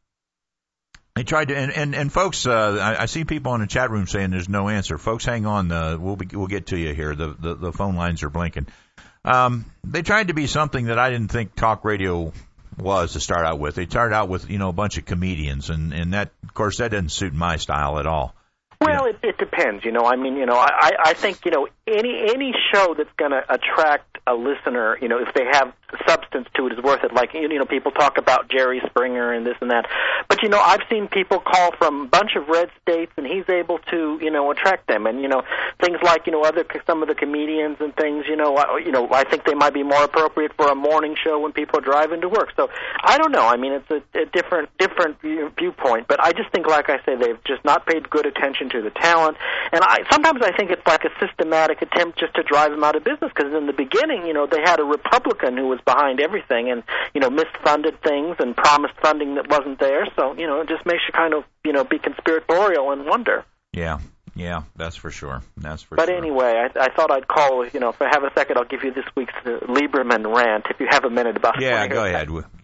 [SPEAKER 11] they tried to, and and, and folks, uh, I, I see people in the chat room saying there's no answer. Folks, hang on, uh, we'll be, we'll get to you here. The, the the phone lines are blinking. Um, they tried to be something that I didn't think talk radio was to start out with. They started out with, you know, a bunch of comedians, and and that, of course, that doesn't suit my style at all.
[SPEAKER 17] Well, it, it depends, you know. I mean, you know, I, I think, you know, any any show that's going to attract a listener, you know, if they have substance to it, is worth it. Like, you know, people talk about Jerry Springer and this and that. But, you know, I've seen people call from a bunch of red states, and he's able to, you know, attract them. And, you know, things like, you know, other some of the comedians and things, you know, I, you know, I think they might be more appropriate for a morning show when people are driving to work. So I don't know. I mean, it's a, a different different viewpoint. But I just think, like I say, they've just not paid good attention to the talent. And I sometimes I think it's like a systematic attempt just to drive them out of business, because in the beginning, you know, they had a Republican who was behind everything and, you know, misfunded things and promised funding that wasn't there. So, you know, it just makes you kind of, you know, be conspiratorial and wonder.
[SPEAKER 11] Yeah, yeah, that's for sure. That's for
[SPEAKER 17] but
[SPEAKER 11] sure.
[SPEAKER 17] But anyway, I, I thought I'd call, you know, if I have a second, I'll give you this week's uh, Lieberman rant, if you have a minute about it.
[SPEAKER 11] Yeah, go ahead.
[SPEAKER 17] Well,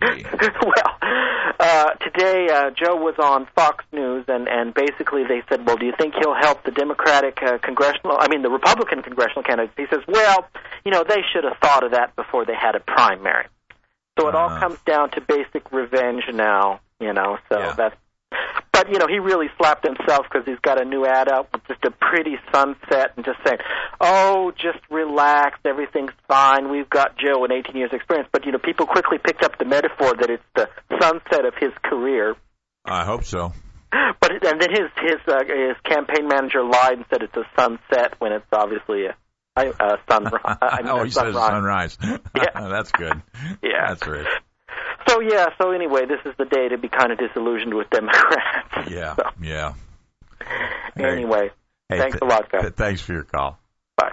[SPEAKER 17] uh, today uh, Joe was on Fox News, and, and basically they said, well, do you think he'll help the Democratic uh, congressional, I mean the Republican congressional candidates? He says, well, you know, they should have thought of that before they had a primary. So it all
[SPEAKER 11] Uh-huh.
[SPEAKER 17] comes down to basic revenge now, you know, so
[SPEAKER 11] Yeah.
[SPEAKER 17] that's... But, you know, he really slapped himself because he's got a new ad out with just a pretty sunset and just saying, oh, just relax, everything's fine, we've got Joe and eighteen years experience. But, you know, people quickly picked up the metaphor that it's the sunset of his career.
[SPEAKER 11] I hope so.
[SPEAKER 17] But and then his his uh, his campaign manager lied and said it's a sunset when it's obviously a, a sunrise. I mean,
[SPEAKER 11] oh,
[SPEAKER 17] a
[SPEAKER 11] he
[SPEAKER 17] sunrise.
[SPEAKER 11] says sunrise.
[SPEAKER 17] Yeah.
[SPEAKER 11] That's good.
[SPEAKER 17] Yeah.
[SPEAKER 11] That's right.
[SPEAKER 17] So, yeah, so anyway, this is the day to be kind of disillusioned with Democrats.
[SPEAKER 11] Yeah,
[SPEAKER 17] so,
[SPEAKER 11] yeah.
[SPEAKER 17] Anyway,
[SPEAKER 11] hey,
[SPEAKER 17] thanks
[SPEAKER 11] th-
[SPEAKER 17] a lot, guys.
[SPEAKER 11] th- thanks for your call.
[SPEAKER 17] Bye.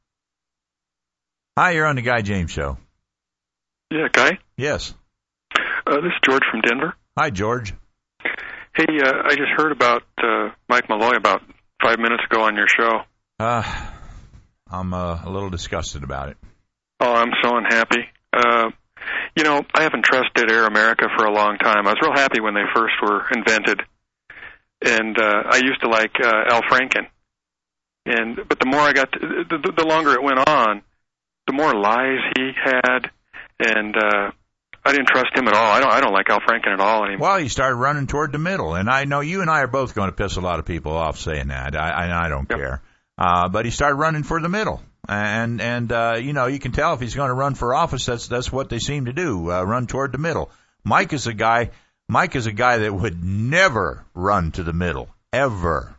[SPEAKER 11] Hi, you're on the Guy James Show.
[SPEAKER 18] Yeah, Guy?
[SPEAKER 11] Yes.
[SPEAKER 18] Uh, this is George from Denver.
[SPEAKER 11] Hi, George.
[SPEAKER 18] Hey, uh, I just heard about uh, Mike Malloy about five minutes ago on your show.
[SPEAKER 11] Uh, I'm uh, a little disgusted about it.
[SPEAKER 18] Oh, I'm so unhappy. Uh, you know, I haven't trusted Air America for a long time. I was real happy when they first were invented. And uh, I used to like uh, Al Franken. And but the more I got, to, the, the longer it went on, the more lies he had, and uh, I didn't trust him at all. I don't. I don't like Al Franken at all anymore.
[SPEAKER 11] Well, he started running toward the middle, and I know you and I are both going to piss a lot of people off saying that. I I, I don't yep. care. Uh, but he started running for the middle, and and uh, you know, you can tell if he's going to run for office, that's that's what they seem to do, uh, run toward the middle. Mike is a guy. Mike is a guy that would never run to the middle, ever.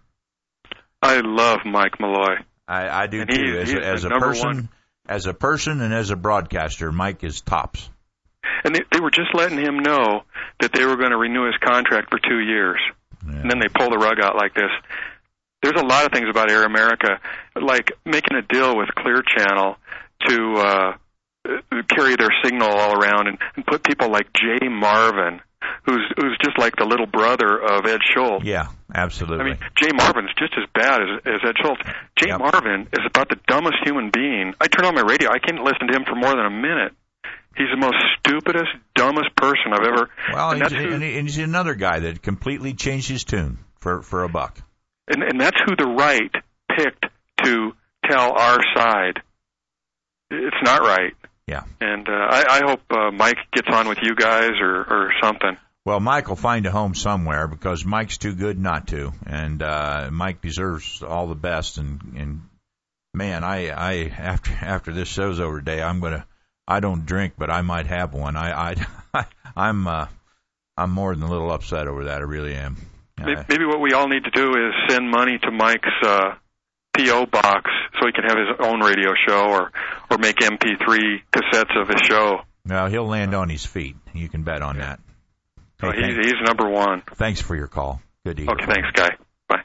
[SPEAKER 18] I love Mike Malloy.
[SPEAKER 11] I, I do
[SPEAKER 18] and
[SPEAKER 11] too.
[SPEAKER 18] He,
[SPEAKER 11] as
[SPEAKER 18] he's
[SPEAKER 11] a, as a
[SPEAKER 18] number
[SPEAKER 11] person,
[SPEAKER 18] one.
[SPEAKER 11] as a person, and as a broadcaster, Mike is tops.
[SPEAKER 18] And they, they were just letting him know that they were going to renew his contract for two years,
[SPEAKER 11] yeah.
[SPEAKER 18] and then they pull the rug out like this. There's a lot of things about Air America, like making a deal with Clear Channel to uh, carry their signal all around, and, and put people like Jay Marvin, who's who's just like the little brother of Ed Schultz.
[SPEAKER 11] Yeah, absolutely.
[SPEAKER 18] I mean, Jay Marvin's just as bad as, as Ed Schultz. Jay
[SPEAKER 11] yep.
[SPEAKER 18] Marvin is about the dumbest human being. I turn on my radio, I can't listen to him for more than a minute. He's the most stupidest, dumbest person I've ever...
[SPEAKER 11] Well,
[SPEAKER 18] and,
[SPEAKER 11] he's,
[SPEAKER 18] that's who,
[SPEAKER 11] and he's another guy that completely changed his tune for, for a buck.
[SPEAKER 18] And, and that's who the right picked to tell our side. It's not right.
[SPEAKER 11] Yeah.
[SPEAKER 18] And uh, I, I hope uh, Mike gets on with you guys or, or something.
[SPEAKER 11] Well, Mike will find a home somewhere because Mike's too good not to. And uh, Mike deserves all the best. And, and man, I, I after after this show's over today, I'm going to... I don't drink, but I might have one. I, I, I'm, uh, I'm more than a little upset over that. I really am.
[SPEAKER 18] Maybe, maybe what we all need to do is send money to Mike's uh, P O box so he can have his own radio show, or, or make M P three cassettes of his show.
[SPEAKER 11] Well, he'll land on his feet. You can bet on that.
[SPEAKER 18] So he's, he's number one.
[SPEAKER 11] Thanks for your call. Good to hear.
[SPEAKER 18] Okay, thanks, Guy. Bye.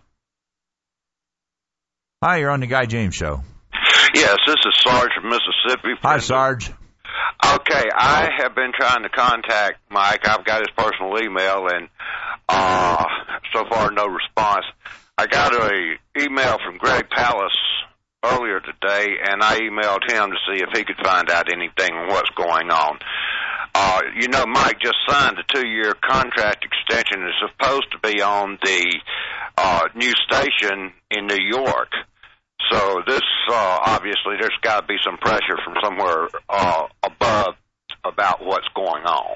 [SPEAKER 11] Hi, you're on the Guy James Show.
[SPEAKER 19] Yes, this is Sarge from Mississippi.
[SPEAKER 11] Hi, Sarge.
[SPEAKER 19] Okay, I have been trying to contact Mike. I've got his personal email, and uh, so far no response. I got a email from Greg Pallas earlier today, and I emailed him to see if he could find out anything on what's going on. Uh, you know, Mike just signed a two-year contract extension. It's supposed to be on the uh, new station in New York. So this, uh, obviously, there's got to be some pressure from somewhere uh, above about what's going on.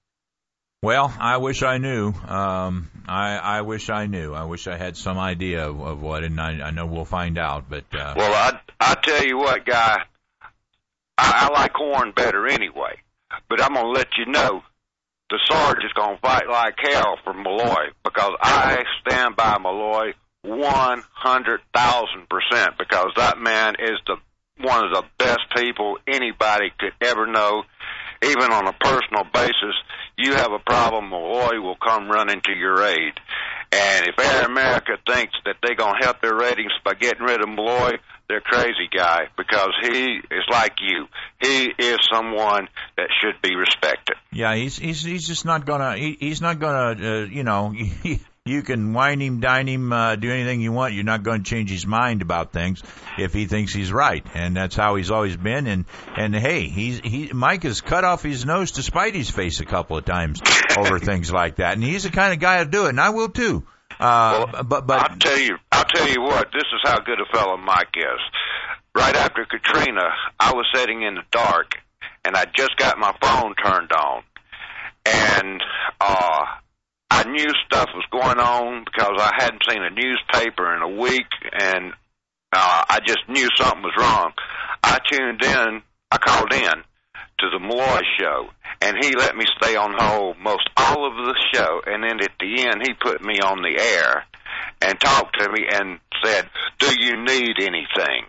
[SPEAKER 11] Well, I wish I knew. Um, I, I wish I knew. I wish I had some idea of, of what, and I, I know we'll find out. But uh,
[SPEAKER 19] well, I I tell you what, Guy, I, I like Horn better anyway. But I'm gonna let you know, the Sarge is gonna fight like hell for Malloy, because I stand by Malloy one hundred thousand percent, because that man is the one of the best people anybody could ever know. Even on a personal basis, you have a problem, Malloy will come running to your aid. And if Air America thinks that they're going to help their ratings by getting rid of Malloy, they're crazy, Guy, because he is like you. He is someone that should be respected.
[SPEAKER 11] Yeah, he's he's he's just not gonna he, he's not gonna uh, you know. He, You can wine him, dine him, uh, do anything you want. You're not going to change his mind about things if he thinks he's right, and that's how he's always been. And and hey, he's he Mike has cut off his nose to spite his face a couple of times over things like that, and he's the kind of guy to do it, and I will too. Uh,
[SPEAKER 19] well,
[SPEAKER 11] but but
[SPEAKER 19] I'll tell you, I'll tell you what. This is how good a fellow Mike is. Right after Katrina, I was sitting in the dark, and I just got my phone turned on, and uh. I knew stuff was going on because I hadn't seen a newspaper in a week, and uh, I just knew something was wrong. I tuned in, I called in to the Malloy show, and he let me stay on hold most all of the show, and then at the end he put me on the air and talked to me and said, "Do you need anything?"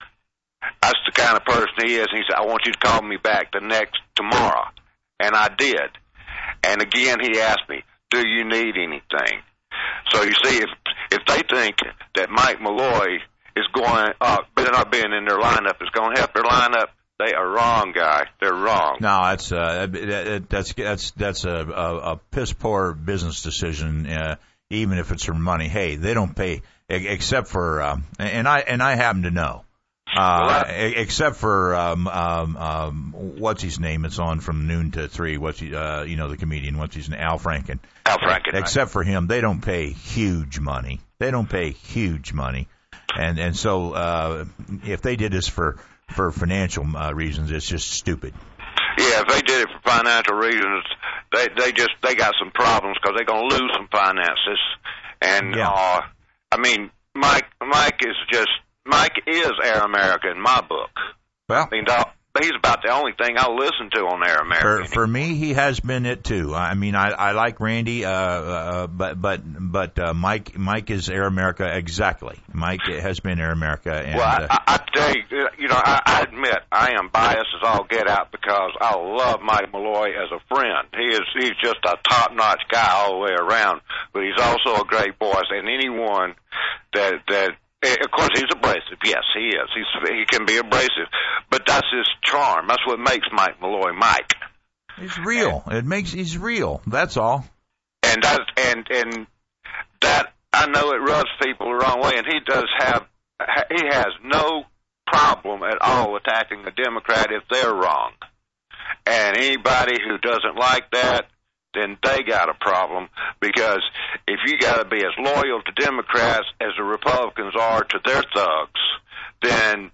[SPEAKER 19] That's the kind of person he is. He said, "I want you to call me back the next tomorrow," and I did. And again he asked me, "Do you need anything?" So you see, if if they think that Mike Malloy is going, uh, not being in their lineup is going to help their lineup, they are wrong, Guy. They're wrong.
[SPEAKER 11] No, that's uh, that's that's that's a, a, a piss poor business decision. Uh, even if it's for money, hey, they don't pay except for, um, and I and I happen to know. Uh, except for, um, um, um, what's his name? It's on from noon to three. What's he, uh, you know, the comedian, what's his name? Al Franken.
[SPEAKER 19] Al Franken.
[SPEAKER 11] Except
[SPEAKER 19] right.
[SPEAKER 11] for him, they don't pay huge money. They don't pay huge money. And, and so, uh, if they did this for, for financial uh, reasons, it's just stupid.
[SPEAKER 19] Yeah, if they did it for financial reasons, they, they just, they got some problems because they're going to lose some finances. And,
[SPEAKER 11] yeah.
[SPEAKER 19] uh, I mean, Mike, Mike is just, Mike is Air America in my book.
[SPEAKER 11] Well,
[SPEAKER 19] I mean, he's about the only thing I listen to on Air America.
[SPEAKER 11] For, for me, he has been it too. I mean, I, I like Randy, uh, uh, but but but uh, Mike Mike is Air America exactly. Mike has been Air America. And,
[SPEAKER 19] well, I,
[SPEAKER 11] uh,
[SPEAKER 19] I, I tell you, you know, I, I admit I am biased as all get out because I love Mike Malloy as a friend. He is he's just a top notch guy all the way around, but he's also a great boss. And anyone that that. Of course, he's abrasive. Yes, he is. He's, he can be abrasive. But that's his charm. That's what makes Mike Malloy Mike.
[SPEAKER 11] He's real. And, it makes he's real. That's all.
[SPEAKER 19] And that, and, and that, I know it rubs people the wrong way, and he does have, he has no problem at all attacking a Democrat if they're wrong. And anybody who doesn't like that, then they got a problem, because if you got to be as loyal to Democrats as the Republicans are to their thugs, then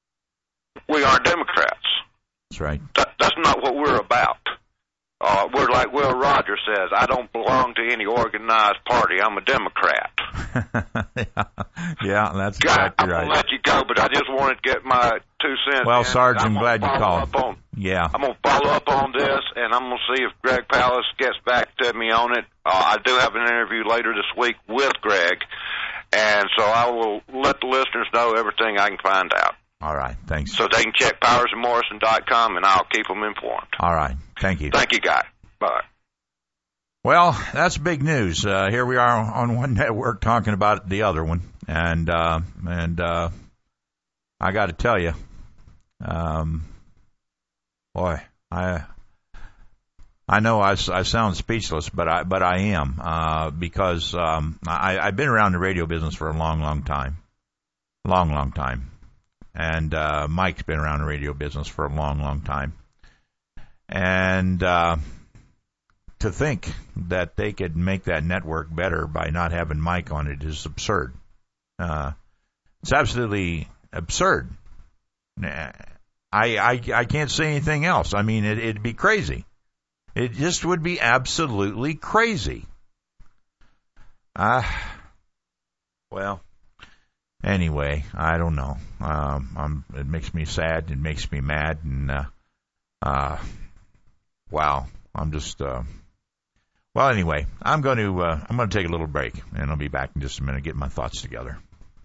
[SPEAKER 19] we aren't Democrats.
[SPEAKER 11] That's right.
[SPEAKER 19] That, that's not what we're about. Uh, we're like Will Rogers says, I don't belong to any organized party. I'm a Democrat.
[SPEAKER 11] yeah. yeah, that's
[SPEAKER 19] God,
[SPEAKER 11] exactly
[SPEAKER 19] I'm
[SPEAKER 11] right.
[SPEAKER 19] going to let you go, but I just wanted to get my two cents
[SPEAKER 11] Well,
[SPEAKER 19] in.
[SPEAKER 11] Sarge, I'm,
[SPEAKER 19] I'm
[SPEAKER 11] glad you called.
[SPEAKER 19] On,
[SPEAKER 11] yeah.
[SPEAKER 19] I'm going to follow up on this, and I'm going to see if Greg Pallas gets back to me on it. Uh, I do have an interview later this week with Greg, and so I will let the listeners know everything I can find out.
[SPEAKER 11] All right, thanks.
[SPEAKER 19] So they can check powers and morrison dot com, and I'll keep them informed.
[SPEAKER 11] All right, thank you.
[SPEAKER 19] Thank you, Guy. Bye.
[SPEAKER 11] Well, that's big news. Uh, here we are on one network talking about the other one, and uh, and uh, I got to tell you, um, boy, I I know I, I sound speechless, but I but I am uh, because um, I, I've been around the radio business for a long, long time, long, long time, and uh, Mike's been around the radio business for a long, long time, and. Uh, To think that they could make that network better by not having Mike on it is absurd. Uh, it's absolutely absurd. I, I I can't say anything else. I mean, it, it'd be crazy. It just would be absolutely crazy. Uh, well, anyway, I don't know. Um, I'm, it makes me sad. It makes me mad. And, uh, uh, wow, I'm just... Uh, Well, anyway, I'm going to uh, I'm going to take a little break, and I'll be back in just a minute, get my thoughts together.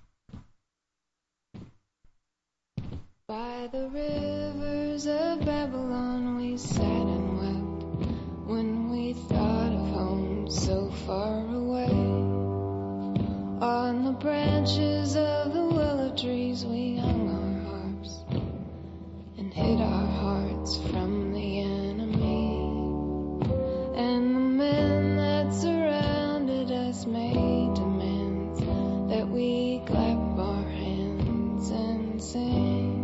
[SPEAKER 10] By the rivers of Babylon, we sat and wept when we thought of home so far away. On the branches of the willow trees, we hung our harps and hid our hearts from the enemy. And the men that surrounded us made demands that we clap our hands and sing.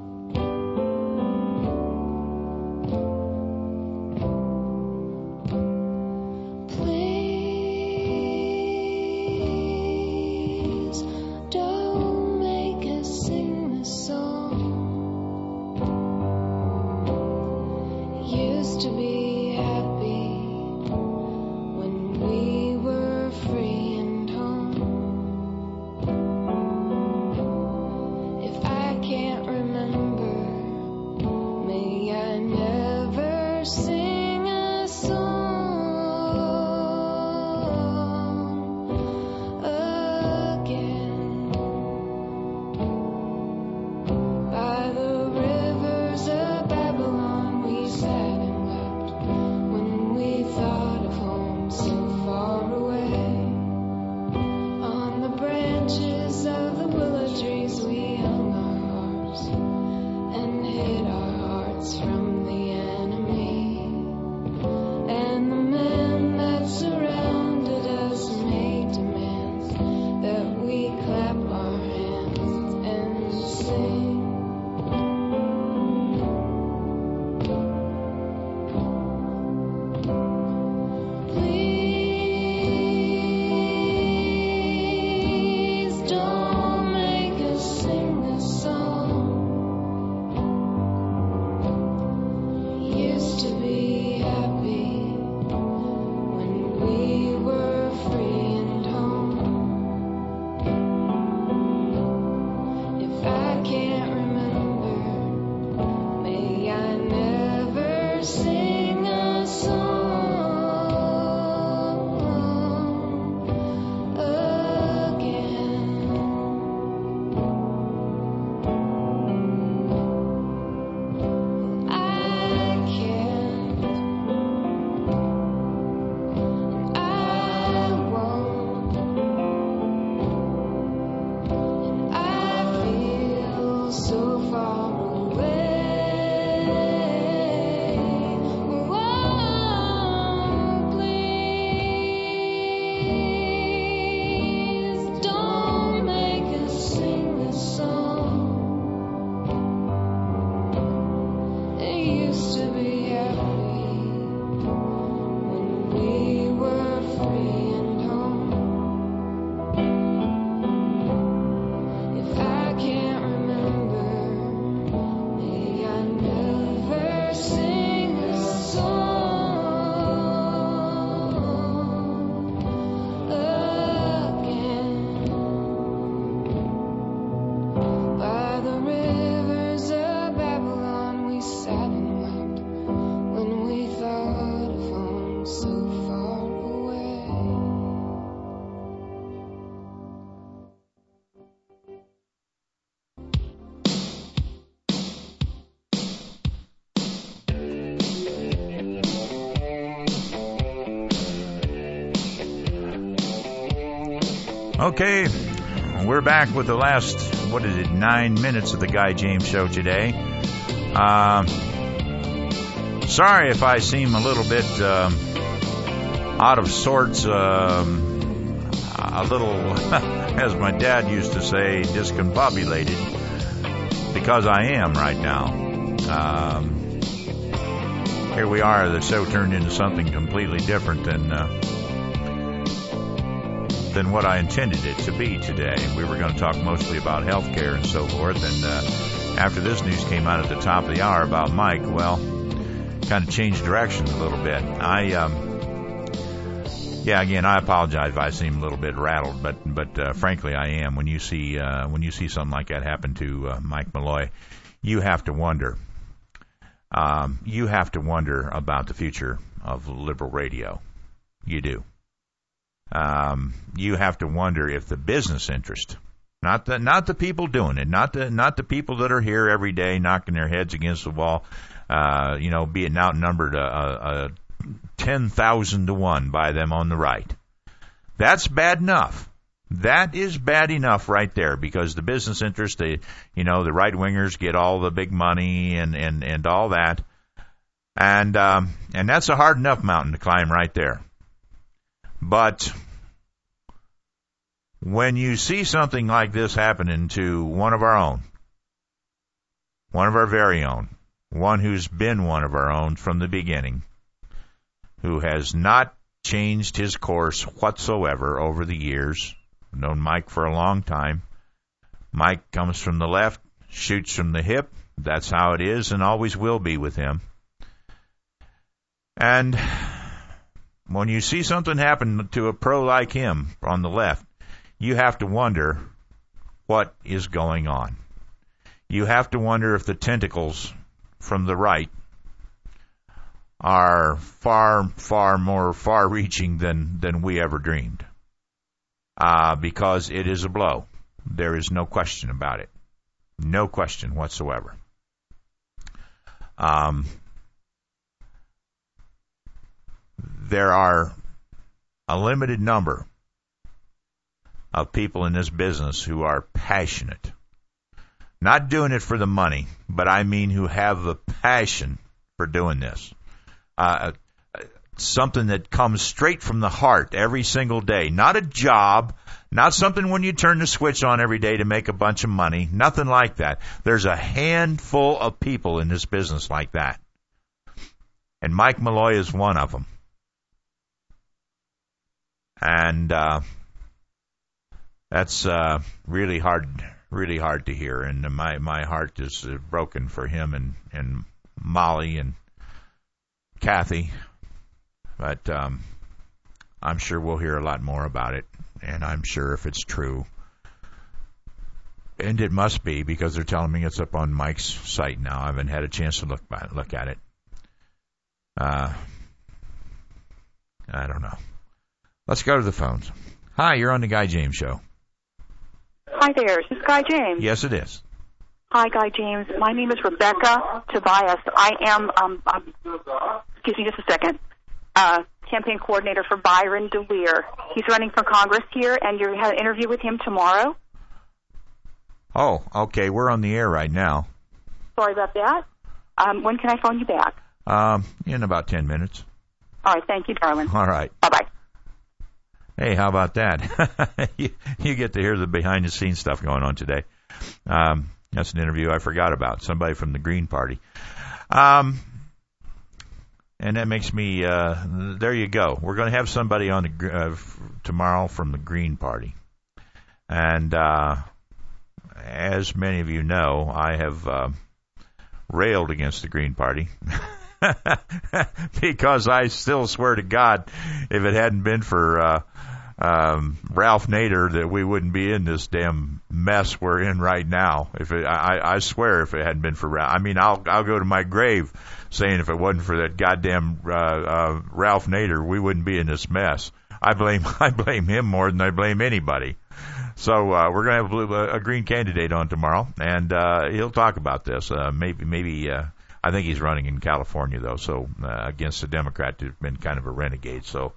[SPEAKER 10] Please don't make us sing this song. Used to be we were free and home. If I can't remember, may I never sing a song again. By the rivers of Babylon, we sat and wept when we thought of home so far away. On the branches of the willow trees, we hung our harps and hid our hearts from the enemy.
[SPEAKER 11] Okay, we're back with the last, what is it, nine minutes of the Guy James Show today. Um, sorry if I seem a little bit um, out of sorts, um, a little, as my dad used to say, discombobulated, because I am right now. Um, here we are, the show turned into something completely different than... Uh, than what I intended it to be today. We were going to talk mostly about health care and so forth, and uh, after this news came out at the top of the hour about Mike, well, kind of changed direction a little bit. I, um, yeah, again, I apologize if I seem a little bit rattled, but but uh, frankly, I am. When you see uh, when you see something like that happen to uh, Mike Malloy, you have to wonder. Um, you have to wonder about the future of liberal radio. You do. Um, you have to wonder if the business interest, not the not the people doing it, not the not the people that are here every day knocking their heads against the wall, uh, you know, being outnumbered a, a, a ten thousand to one by them on the right. That's bad enough. That is bad enough right there, because the business interest, they, you know, the right wingers get all the big money and and and all that, and um, and that's a hard enough mountain to climb right there. But when you see something like this happening to one of our own, one of our very own, one who's been one of our own from the beginning, who has not changed his course whatsoever over the years, I've known Mike for a long time. Mike comes from the left, shoots from the hip. That's how it is and always will be with him. And when you see something happen to a pro like him on the left, you have to wonder what is going on. You have to wonder if the tentacles from the right are far, far more far-reaching than, than we ever dreamed. Uh, because it is a blow. There is no question about it. No question whatsoever. Um... There are a limited number of people in this business who are passionate. Not doing it for the money, but I mean who have the passion for doing this. Uh, something that comes straight from the heart every single day. Not a job, not something when you turn the switch on every day to make a bunch of money. Nothing like that. There's a handful of people in this business like that. And Mike Malloy is one of them. And uh, that's uh, really hard, really hard to hear. And my, my heart is uh, broken for him and, and Molly and Kathy. But um, I'm sure we'll hear a lot more about it. And I'm sure if it's true, and it must be, because they're telling me it's up on Mike's site now. I haven't had a chance to look look at it. Uh, I don't know. Let's go to the phones. Hi, you're on the Guy James Show.
[SPEAKER 20] Hi there. Is this Guy James?
[SPEAKER 11] Yes, it is.
[SPEAKER 20] Hi, Guy James. My name is Rebecca Tobias. I am, um, um excuse me just a second, uh, campaign coordinator for Byron DeWeer. He's running for Congress here, and you have an interview with him tomorrow.
[SPEAKER 11] Oh, okay. We're on the air right now.
[SPEAKER 20] Sorry about that. Um, when can I phone you back?
[SPEAKER 11] Um, in about ten minutes.
[SPEAKER 20] All right. Thank you, darling.
[SPEAKER 11] All right.
[SPEAKER 20] Bye-bye.
[SPEAKER 11] Hey, how about that? you, you get to hear the behind-the-scenes stuff going on today. Um, that's an interview I forgot about. Somebody from the Green Party. Um, and that makes me, uh, there you go. We're going to have somebody on the, uh, f- tomorrow from the Green Party. And uh, as many of you know, I have uh, railed against the Green Party. Because I still swear to God, if it hadn't been for uh, um, Ralph Nader, that we wouldn't be in this damn mess we're in right now. If it, I, I swear, if it hadn't been for Ralph, I mean, I'll I'll go to my grave saying if it wasn't for that goddamn uh, uh, Ralph Nader, we wouldn't be in this mess. I blame I blame him more than I blame anybody. So uh, we're going to have a, blue, a green candidate on tomorrow, and uh, he'll talk about this. Uh, maybe maybe. Uh, I think he's running in California, though, so uh, against a Democrat who's been kind of a renegade. So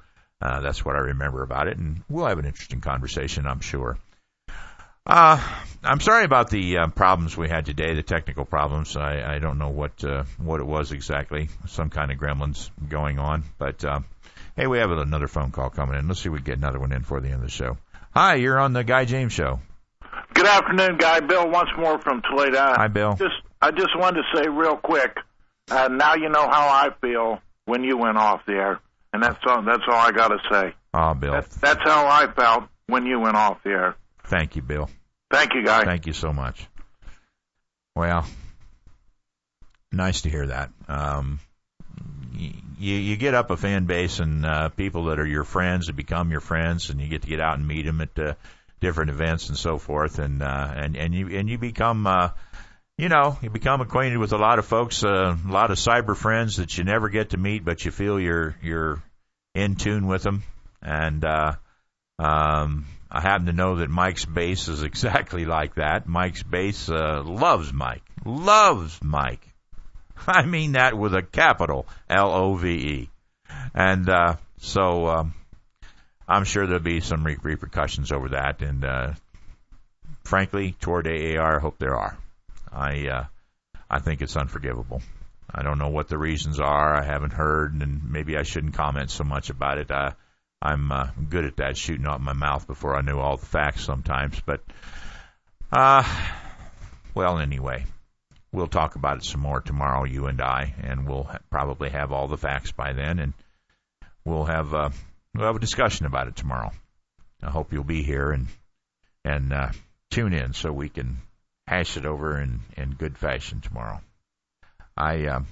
[SPEAKER 11] Uh, that's what I remember about it, and we'll have an interesting conversation, I'm sure. Uh, I'm sorry about the uh, problems we had today, the technical problems. I, I don't know what uh, what it was exactly, some kind of gremlins going on. But, uh, hey, we have another phone call coming in. Let's see if we can get another one in for the end of the show. Hi, you're on the Guy James Show.
[SPEAKER 15] Good afternoon, Guy. Bill once more from Toledo.
[SPEAKER 11] Hi, Bill.
[SPEAKER 15] Just, I just wanted to say real quick, uh, now you know how I feel when you went off the air. And that's all, that's all I got to say.
[SPEAKER 11] Oh, Bill.
[SPEAKER 15] That, that's how I felt when you went off the air.
[SPEAKER 11] Thank you, Bill.
[SPEAKER 15] Thank you, Guy.
[SPEAKER 11] Thank you so much. Well, nice to hear that. Um, you, you get up a fan base and uh, people that are your friends that become your friends, and you get to get out and meet them at uh, different events and so forth, and uh, and and you and you become. Uh, You know, you become acquainted with a lot of folks, uh, a lot of cyber friends that you never get to meet, but you feel you're you're in tune with them. And uh, um, I happen to know that Mike's base is exactly like that. Mike's base uh, loves Mike, loves Mike. I mean that with a capital L O V E. And uh, so um, I'm sure there'll be some re- repercussions over that. And uh, frankly, toward A A R, I hope there are. I uh, I think it's unforgivable. I don't know what the reasons are. I haven't heard, and maybe I shouldn't comment so much about it. I, I'm uh, good at that, shooting out my mouth before I knew all the facts sometimes. But, uh, well, anyway, we'll talk about it some more tomorrow, you and I, and we'll ha- probably have all the facts by then, and we'll have uh, we'll have a discussion about it tomorrow. I hope you'll be here and and uh, tune in so we can hash it over in, in good fashion tomorrow. I uh,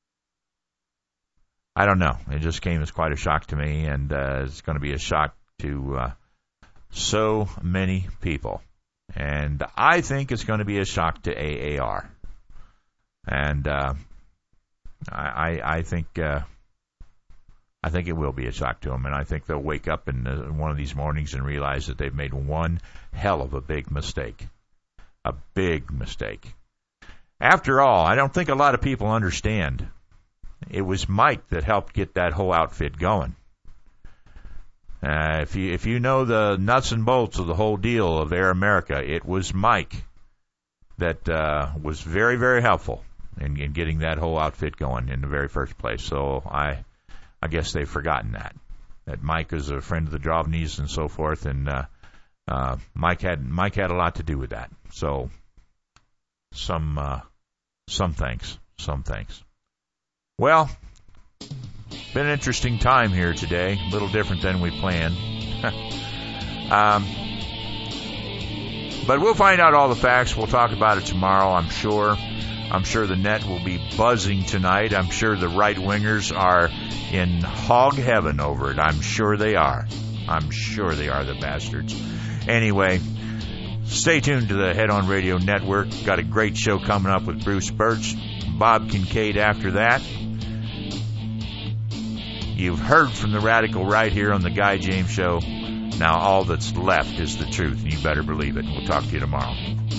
[SPEAKER 11] I don't know. It just came as quite a shock to me, and uh, it's going to be a shock to uh, so many people. And I think it's going to be a shock to A A R. And uh, I, I think uh, I think it will be a shock to them, and I think they'll wake up in uh, one of these mornings and realize that they've made one hell of a big mistake. A big mistake. After all, I don't think a lot of people understand. It was Mike that helped get that whole outfit going. Uh, if you if you know the nuts and bolts of the whole deal of Air America, it was Mike that uh, was very, very helpful in, in getting that whole outfit going in the very first place. So I I guess they've forgotten that. That Mike is a friend of the Drovnys and so forth, and uh, Uh, Mike had Mike had a lot to do with that. So, some uh, some thanks, some thanks. Well, been an interesting time here today. A little different than we planned. um, but we'll find out all the facts. We'll talk about it tomorrow, I'm sure. I'm sure the net will be buzzing tonight. I'm sure the right-wingers are in hog heaven over it. I'm sure they are. I'm sure they are, the bastards. Anyway, stay tuned to the Head On Radio Network. Got a great show coming up with Bruce Birch, Bob Kincaid after that. You've heard from the radical right here on the Guy James Show. Now all that's left is the truth, and you better believe it. We'll talk to you tomorrow.